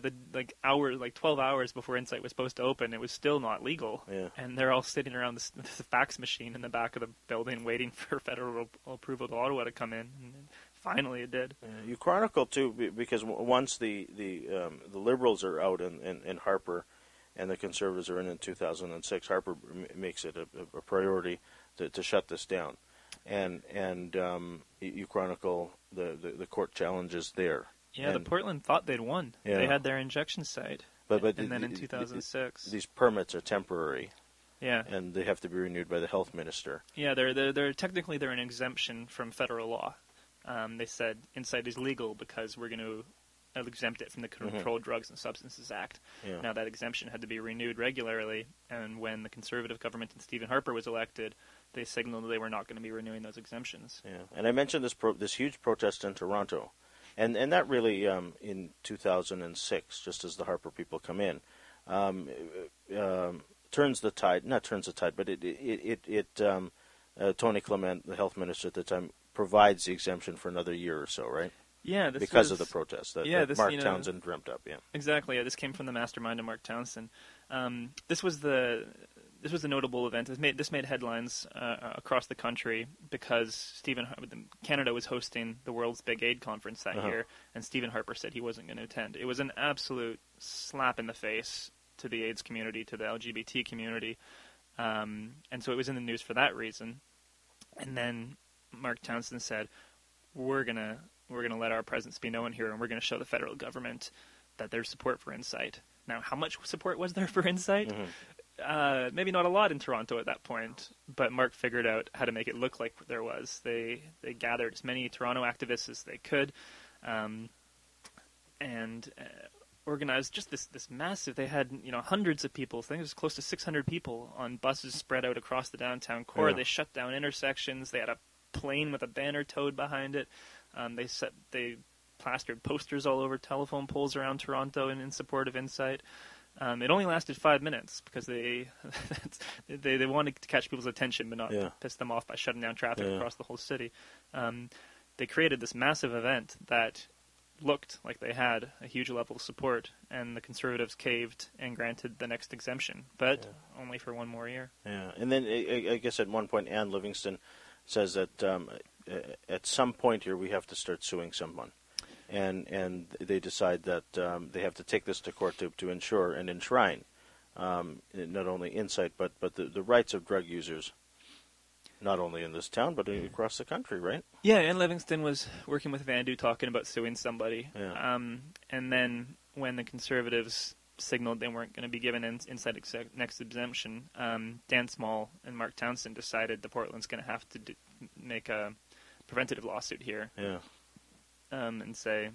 12 hours before Insight was supposed to open. It was still not legal. Yeah. And they're all sitting around the fax machine in the back of the building, waiting for federal approval to Ottawa to come in. And finally, it did. You chronicle too because once the Liberals are out and Harper. And the Conservatives are in 2006. Harper makes it a priority to shut this down, and you chronicle the court challenges there. Yeah, the Portland thought they'd won. Yeah. They had their injection site, and then in 2006, these permits are temporary. Yeah, and they have to be renewed by the health minister. Yeah, they're technically an exemption from federal law. They said Insight is legal because we're going to exempt it from the Controlled Drugs and Substances Act. Yeah. Now that exemption had to be renewed regularly, and when the Conservative government and Stephen Harper was elected, they signaled that they were not going to be renewing those exemptions. Yeah, and I mentioned this huge protest in Toronto, and that really in 2006, just as the Harper people come in, turns the tide. Not turns the tide, but Tony Clement, the health minister at the time, provides the exemption for another year or so, right? Yeah, because of the protests that Mark Townsend dreamt up. Yeah, exactly. Yeah, this came from the mastermind of Mark Townsend. This was the notable event. This made headlines across the country because Canada was hosting the world's big aid conference that year, and Stephen Harper said he wasn't going to attend. It was an absolute slap in the face to the AIDS community, to the LGBT community, and so it was in the news for that reason. And then Mark Townsend said, we're gonna let our presence be known here, and we're going to show the federal government that there's support for Insight. Now, how much support was there for Insight? Maybe not a lot in Toronto at that point, but Mark figured out how to make it look like there was. They gathered as many Toronto activists as they could, and organized just this massive. They had hundreds of people. I think it was close to 600 people on buses spread out across the downtown core. Yeah. They shut down intersections. They had a plane with a banner towed behind it. They plastered posters all over telephone poles around Toronto in support of Insight. It only lasted 5 minutes because they wanted to catch people's attention but not piss them off by shutting down traffic across the whole city. They created this massive event that looked like they had a huge level of support, and the Conservatives caved and granted the next exemption, but only for one more year. Yeah, and then I guess at one point Ann Livingston says that at some point here we have to start suing someone. and they decide that they have to take this to court to ensure and enshrine not only insight but the rights of drug users, not only in this town but across the country, right? Yeah, and Livingston was working with Vandu talking about suing somebody. Yeah. And then when the Conservatives signaled they weren't going to be given Insight next exemption, Dan Small and Mark Townsend decided the Portland's going to have to make a preventative lawsuit here. Yeah. And say,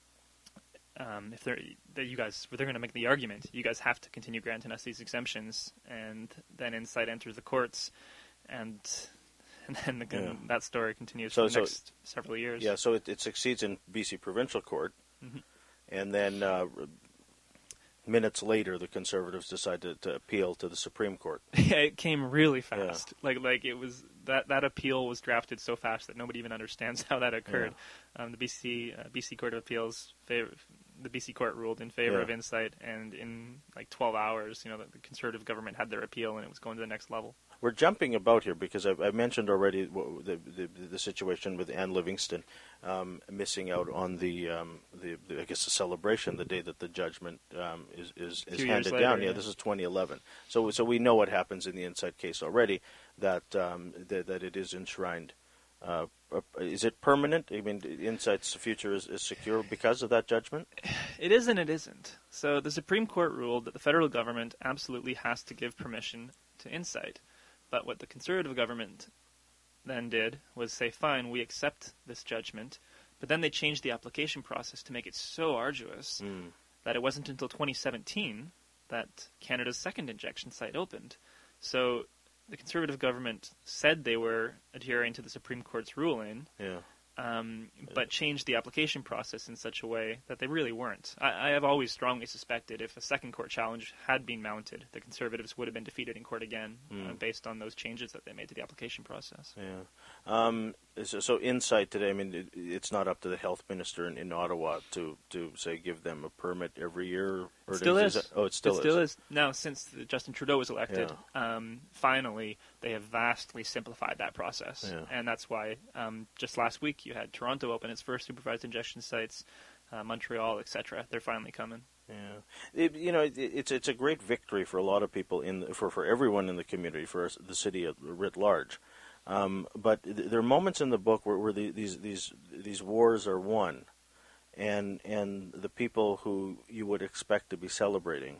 if they're going to make the argument, you guys have to continue granting us these exemptions, and then Insight enters the courts, and then that story continues for the next several years. Yeah, so it succeeds in BC Provincial Court, and then minutes later, the Conservatives decided to appeal to the Supreme Court. Yeah, it came really fast. Yeah. Like it was that appeal was drafted so fast that nobody even understands how that occurred. Yeah. The BC Court of Appeals the BC Court ruled in favor of Insight, and in like 12 hours, the Conservative government had their appeal, and it was going to the next level. We're jumping about here because I mentioned already the situation with Anne Livingston missing out on the I guess the celebration, the day that the judgment is handed down. Yeah, this is 2011. So we know what happens in the Insight case already. That it is enshrined. Is it permanent? I mean, Insight's future is secure because of that judgment? It is and it isn't. So the Supreme Court ruled that the federal government absolutely has to give permission to Insight. But what the Conservative government then did was say, fine, we accept this judgment. But then they changed the application process to make it so arduous that it wasn't until 2017 that Canada's second injection site opened. So the Conservative government said they were adhering to the Supreme Court's ruling, but changed the application process in such a way that they really weren't. I have always strongly suspected if a second court challenge had been mounted, the Conservatives would have been defeated in court again based on those changes that they made to the application process. Yeah. So Insight today, I mean, it's not up to the health minister in Ottawa to say give them a permit every year? Or it still is. It still is. Now, since Justin Trudeau was elected, finally they have vastly simplified that process. Yeah. And that's why just last week you had Toronto open its first supervised injection sites, Montreal, etc. They're finally coming. Yeah, it's a great victory for a lot of people for everyone in the community, for the city writ large. But there are moments in the book where these wars are won, and the people who you would expect to be celebrating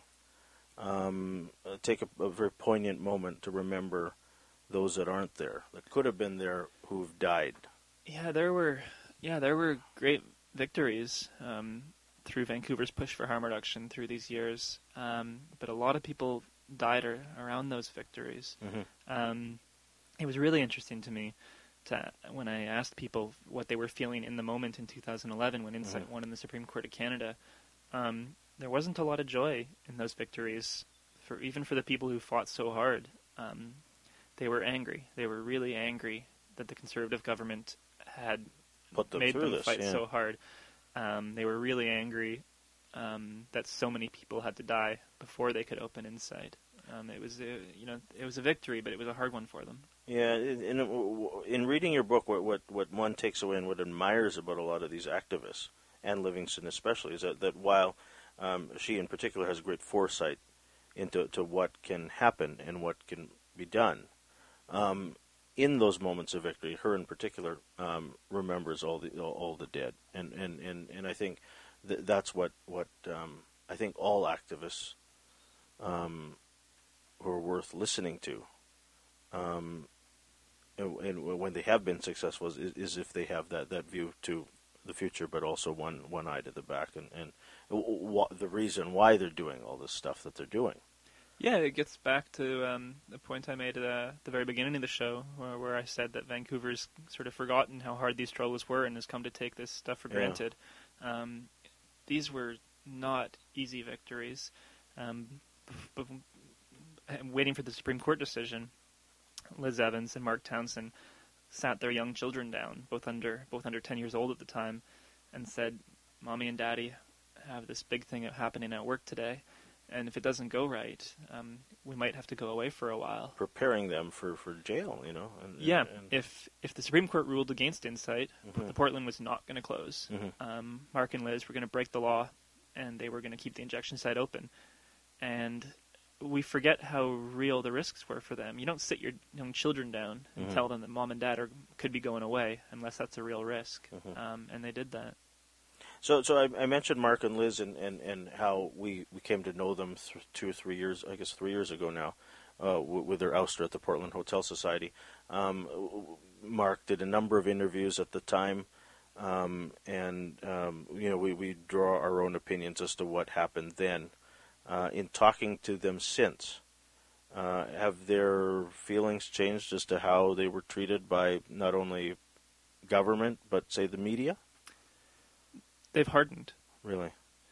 take a very poignant moment to remember those that aren't there, that could have been there, who've died. Yeah, there were great victories through Vancouver's push for harm reduction through these years, but a lot of people died around those victories. It was really interesting to me when I asked people what they were feeling in the moment in 2011 when Insight won in the Supreme Court of Canada. There wasn't a lot of joy in those victories, even for the people who fought so hard. They were angry. They were really angry that the Conservative government had made them fight so hard. They were really angry that so many people had to die before they could open Insight. It was a victory, but it was a hard one for them. Yeah, in reading your book, what one takes away and what admires about a lot of these activists, and Livingston especially, is that while she in particular has great foresight into what can happen and what can be done, in those moments of victory, her in particular remembers all the dead, and I think that's what I think all activists who are worth listening to, and when they have been successful, is if they have that view to the future, but also one eye to the back, and the reason why they're doing all this stuff that they're doing. Yeah, it gets back to the point I made at the very beginning of the show, where I said that Vancouver's sort of forgotten how hard these struggles were and has come to take this stuff for granted. These were not easy victories. Waiting for the Supreme Court decision, Liz Evans and Mark Townsend sat their young children down, both under 10 years old at the time, and said, "Mommy and Daddy have this big thing happening at work today, and if it doesn't go right, we might have to go away for a while. Preparing them for jail, And, if the Supreme Court ruled against Insight, the Portland was not going to close. Mark and Liz were going to break the law, and they were going to keep the injection site open. And we forget how real the risks were for them. You don't sit your young children down and tell them that mom and dad could be going away unless that's a real risk. And they did that. So I mentioned Mark and Liz and how we came to know them 2 or 3 years, I guess 3 years ago now, with their ouster at the Portland Hotel Society. Mark did a number of interviews at the time, we draw our own opinions as to what happened then. In talking to them since, have their feelings changed as to how they were treated by not only government, but, say, the media? They've hardened. Really?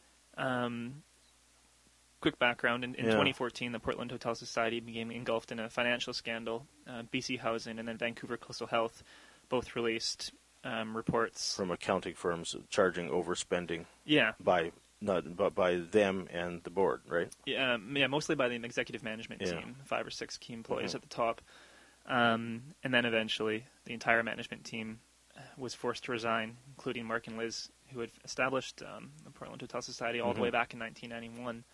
Quick background. In 2014, the Portland Hotel Society became engulfed in a financial scandal. BC Housing and then Vancouver Coastal Health both released reports. From accounting firms charging overspending. Yeah. By them and the board, right? Yeah, mostly by the executive management team, 5 or 6 key employees at the top. And then eventually the entire management team was forced to resign, including Mark and Liz, who had established the Portland Hotel Society all the way back in 1991.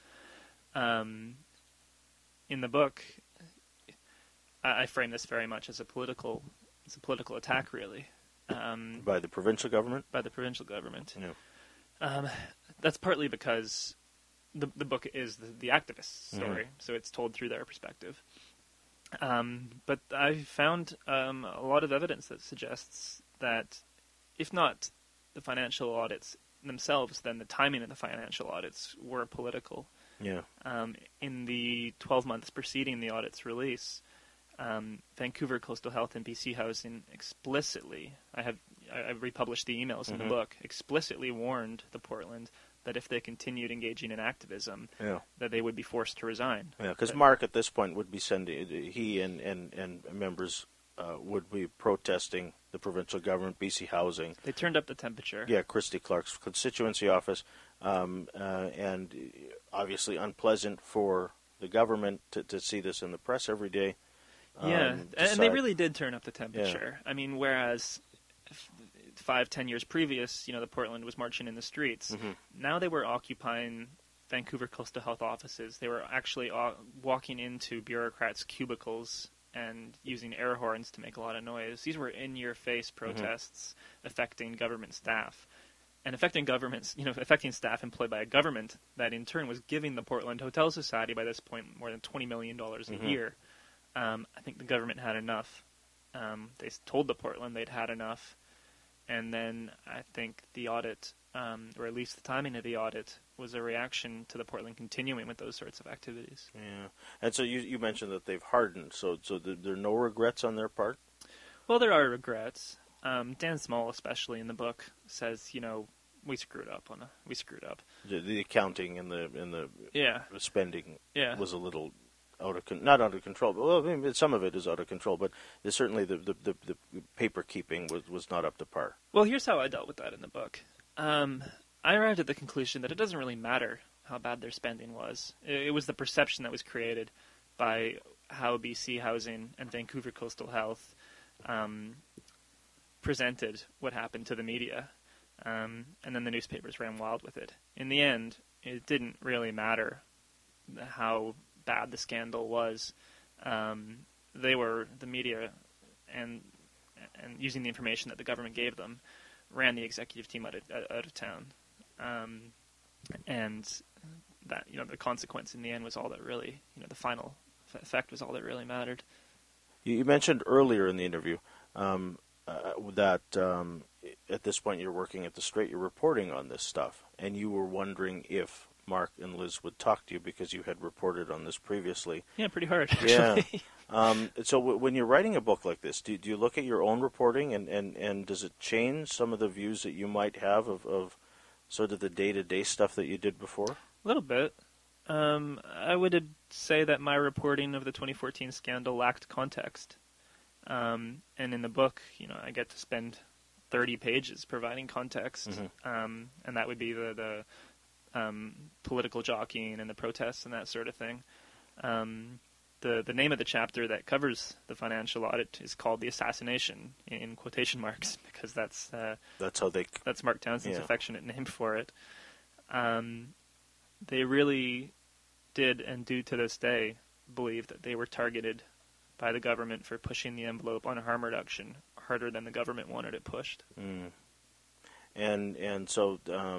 In the book, I frame this very much as a political attack, really. By the provincial government? By the provincial government. Yeah. That's partly because the book is the activist story, so it's told through their perspective. But I found a lot of evidence that suggests that, if not the financial audits themselves, then the timing of the financial audits were political. Yeah. In the 12 months preceding the audit's release, Vancouver Coastal Health and BC Housing explicitly, I republished the emails in the book, explicitly warned the Portland that if they continued engaging in activism, that they would be forced to resign. Yeah, because Mark at this point would be sending, he and members would be protesting the provincial government, BC Housing. They turned up the temperature. Yeah, Christy Clark's constituency office, and obviously unpleasant for the government to see this in the press every day. And they really did turn up the temperature. Yeah. I mean, whereas 5-10 years previous, the Portland was marching in the streets. Now they were occupying Vancouver Coastal Health offices. They were actually walking into bureaucrats' cubicles and using air horns to make a lot of noise. These were in-your-face protests affecting government staff. And affecting staff employed by a government that in turn was giving the Portland Hotel Society by this point more than $20 million a year. I think the government had enough. They told the Portland they'd had enough. And then I think the audit, or at least the timing of the audit, was a reaction to the Portland continuing with those sorts of activities. Yeah. And so you mentioned that they've hardened. So there are no regrets on their part? Well, there are regrets. Dan Small, especially in the book, says, we screwed up. We screwed up. The accounting and the spending was a little not out of control. Well, I mean, some of it is out of control, but certainly the paper keeping was not up to par. Well, here's how I dealt with that in the book. I arrived at the conclusion that it doesn't really matter how bad their spending was. It was the perception that was created by how BC Housing and Vancouver Coastal Health presented what happened to the media, and then the newspapers ran wild with it. In the end, it didn't really matter how bad the scandal was. The media, and using the information that the government gave them, ran the executive team out of town, and that the consequence in the end was all that really, the final effect was all that really mattered. You mentioned earlier in the interview that at this point you're working at the Straight, you're reporting on this stuff, and you were wondering if Mark and Liz would talk to you because you had reported on this previously. Yeah, pretty hard, actually. Yeah. So when you're writing a book like this, do you look at your own reporting and does it change some of the views that you might have of sort of the day-to-day stuff that you did before? A little bit. I would say that my reporting of the 2014 scandal lacked context. And in the book, I get to spend 30 pages providing context. And that would be the political jockeying and the protests and that sort of thing. The name of the chapter that covers the financial audit is called "The Assassination" in quotation marks, because that's Mark Townsend's affectionate name for it. They really did and do to this day believe that they were targeted by the government for pushing the envelope on harm reduction harder than the government wanted it pushed. And so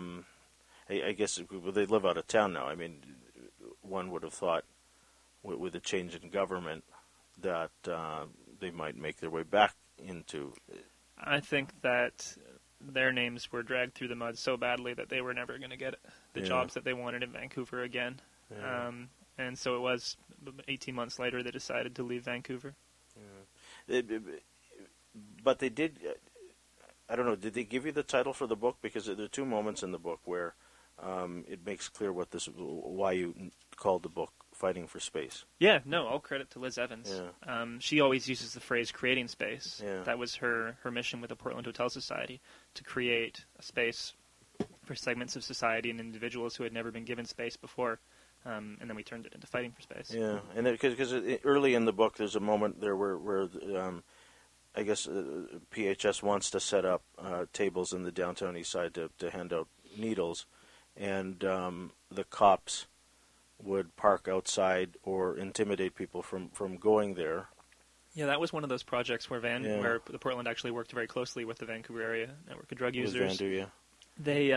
I guess they live out of town now. I mean, one would have thought with a change in government that they might make their way back into. I think that their names were dragged through the mud so badly that they were never going to get the jobs that they wanted in Vancouver again. Yeah. And so it was 18 months later they decided to leave Vancouver. Yeah. But they did, I don't know, did they give you the title for the book? Because there are two moments in the book where it makes clear why you called the book Fighting for Space. Yeah, no, all credit to Liz Evans. Yeah. She always uses the phrase creating space. Yeah. That was her mission with the Portland Hotel Society, to create a space for segments of society and individuals who had never been given space before. And then we turned it into Fighting for Space. Yeah, and because early in the book there's a moment there where I guess PHS wants to set up tables in the downtown east side to hand out needles, and the cops would park outside or intimidate people from going there. Yeah, that was one of those projects where where the Portland actually worked very closely with the Vancouver Area Network of Drug Users. Vandu, yeah. They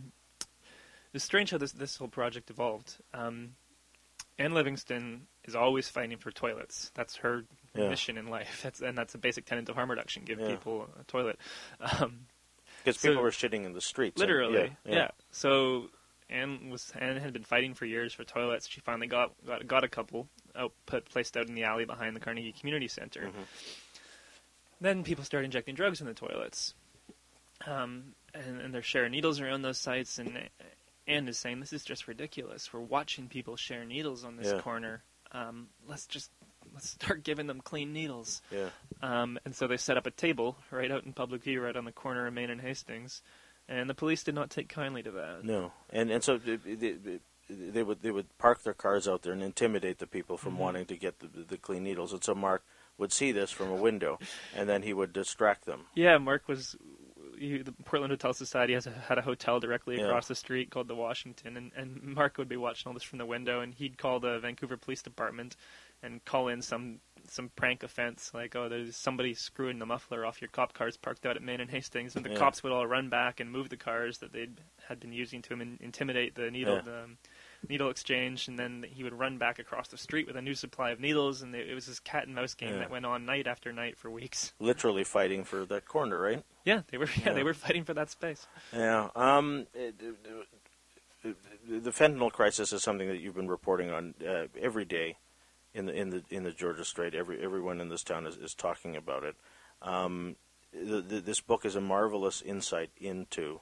it's strange how this whole project evolved. Anne Livingston is always fighting for toilets. That's her mission in life. That's a basic tenet of harm reduction: give people a toilet. Because people were shitting in the streets. Literally, yeah. So Anne had been fighting for years for toilets. She finally got a couple placed out in the alley behind the Carnegie Community Center. Mm-hmm. Then people started injecting drugs in the toilets, and they're sharing needles around those sites. And Anne is saying, "This is just ridiculous. We're watching people share needles on this corner. Let's start giving them clean needles." Yeah. And so they set up a table right out in public view, right on the corner of Main and Hastings, and the police did not take kindly to that. No, and so they would park their cars out there and intimidate the people from wanting to get the clean needles, and so Mark would see this from a window, and then he would distract them. Yeah, Mark was. The Portland Hotel Society had a hotel directly across the street called the Washington, and Mark would be watching all this from the window, and he'd call the Vancouver Police Department and call in some prank offense, like, "Oh, there's somebody screwing the muffler off your cop cars parked out at Main and Hastings," and the cops would all run back and move the cars that they had been using to intimidate the needle exchange, and then he would run back across the street with a new supply of needles, and it was this cat and mouse game that went on night after night for weeks. Literally fighting for that corner, right? Yeah, they were fighting for that space. Yeah. The fentanyl crisis is something that you've been reporting on every day in the Georgia Strait. Everyone in this town is talking about it. This book is a marvelous insight into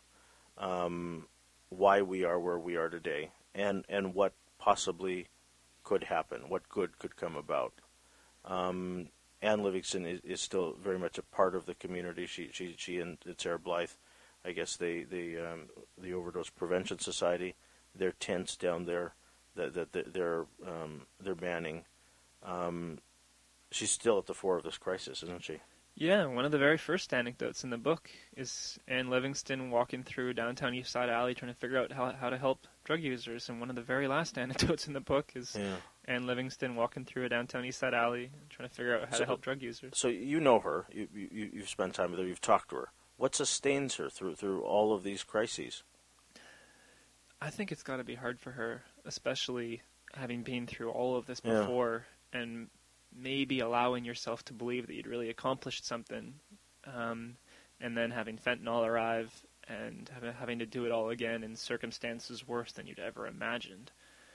why we are where we are today, and what possibly could happen, what good could come about. Anne Livingston is still very much a part of the community. She and Sarah Blythe, I guess the Overdose Prevention Society, their tents down there that they're manning. She's still at the fore of this crisis, isn't she? Yeah, one of the very first anecdotes in the book is Anne Livingston walking through downtown East Side Alley trying to figure out how to help drug users, and one of the very last anecdotes in the book is Anne Livingston walking through a downtown East Side Alley trying to figure out how to help drug users. So you know her, you've spent time with her, you've talked to her. What sustains her through all of these crises? I think it's got to be hard for her, especially having been through all of this before, and maybe allowing yourself to believe that you'd really accomplished something, and then having fentanyl arrive and having to do it all again in circumstances worse than you'd ever imagined.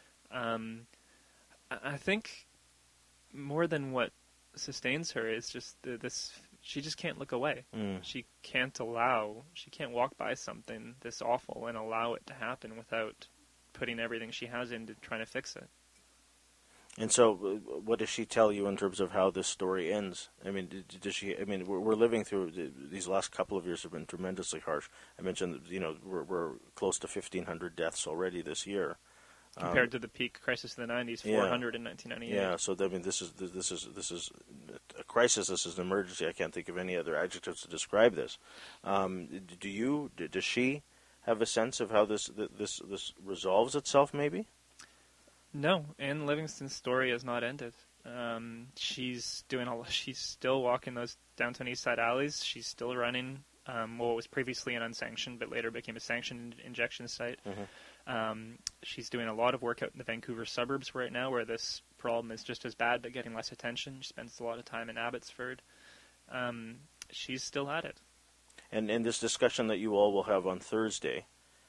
I think more than what sustains her is just this. She just can't look away. She can't walk by something this awful and allow it to happen without putting everything she has into trying to fix it. And so, what does she tell you in terms of how this story ends? I mean, does she? I mean, we're living through these last couple of years have been tremendously harsh. I mentioned, we're close to 1,500 deaths already this year, compared to the peak crisis in the 90s, 400 in 1998. Yeah. So I mean, this is a crisis. This is an emergency. I can't think of any other adjectives to describe this. Does she have a sense of how this resolves itself? Maybe. No, Anne Livingston's story has not ended. She's still walking those downtown East Side alleys. She's still running what was previously an unsanctioned, but later became a sanctioned injection site. Mm-hmm. She's doing a lot of work out in the Vancouver suburbs right now, where this problem is just as bad, but getting less attention. She spends a lot of time in Abbotsford. She's still at it. And in this discussion that you all will have on Thursday,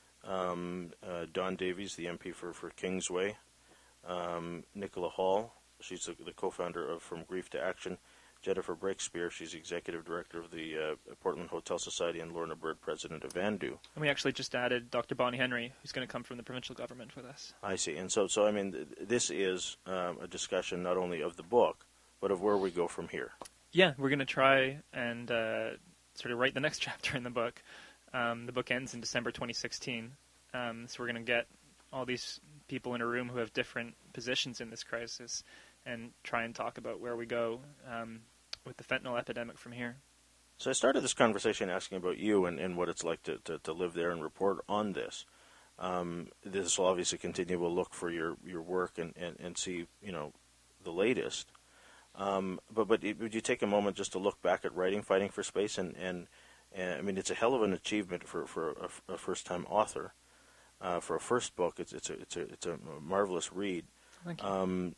Dawn Davies, the MP for Kingsway, Nicola Hall, she's the co-founder of From Grief to Action, Jennifer Breakspear, she's the executive director of the Portland Hotel Society, and Lorna Bird, president of VANDU. And we actually just added Dr. Bonnie Henry, who's going to come from the provincial government with us. I see. And so I mean, this is a discussion not only of the book, but of where we go from here. Yeah, we're going to try and sort of write the next chapter in the book. The book ends in December 2016, so we're going to get all these people in a room who have different positions in this crisis and try and talk about where we go with the fentanyl epidemic from here. So I started this conversation asking about you and what it's like to live there and report on this. This will obviously continue. We'll look for your work and see, the latest. But would you take a moment just to look back at writing Fighting for Space? And I mean, it's a hell of an achievement for a first-time author. For a first book, it's a marvelous read. Thank you.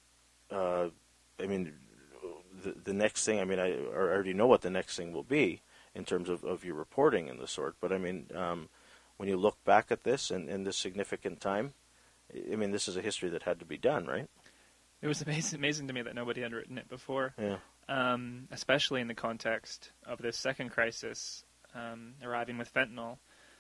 I mean, the next thing. I mean, I already know what the next thing will be in terms of your reporting and the sort. But I mean, when you look back at this and this significant time, I mean, this is a history that had to be done, right? It was amazing to me that nobody had written it before. Yeah. Especially in the context of this second crisis arriving with fentanyl.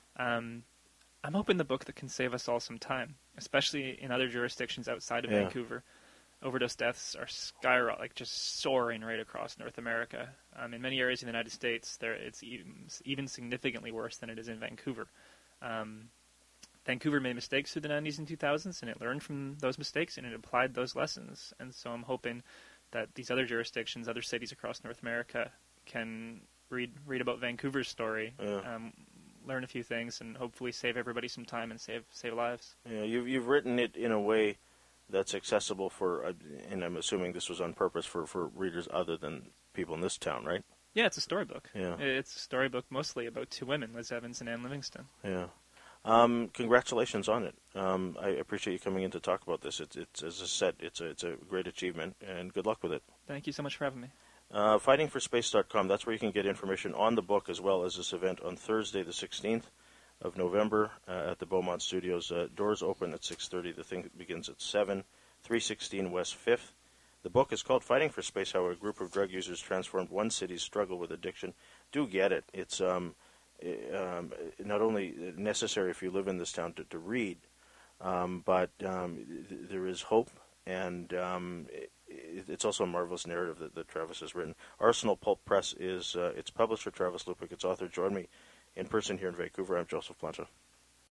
I'm hoping the book that can save us all some time, especially in other jurisdictions outside of Vancouver. Overdose deaths are just soaring right across North America. In many areas in the United States, it's even significantly worse than it is in Vancouver. Vancouver made mistakes through the 90s and 2000s, and it learned from those mistakes, and it applied those lessons. And so I'm hoping that these other jurisdictions, other cities across North America, can read about Vancouver's story, learn a few things, and hopefully save everybody some time and save lives. Yeah, you've written it in a way that's accessible for, and I'm assuming this was on purpose for readers other than people in this town, right? Yeah, it's a storybook. Yeah. It's a storybook mostly about two women, Liz Evans and Anne Livingston. Yeah. Congratulations on it. I appreciate you coming in to talk about this. It's as I said, it's a great achievement, and good luck with it. Thank you so much for having me. FightingForSpace.com, that's where you can get information on the book as well as this event on Thursday the 16th of November at the Beaumont Studios. Doors open at 6:30. The thing begins at 7, 316 West 5th. The book is called Fighting for Space, How a Group of Drug Users Transformed One City's Struggle with Addiction. Do get it. It's not only necessary if you live in this town to read, but there is hope, and it's also a marvelous narrative that Travis has written. Arsenal Pulp Press is its publisher, Travis Lupick, its author. Join me in person here in Vancouver. I'm Joseph Planta.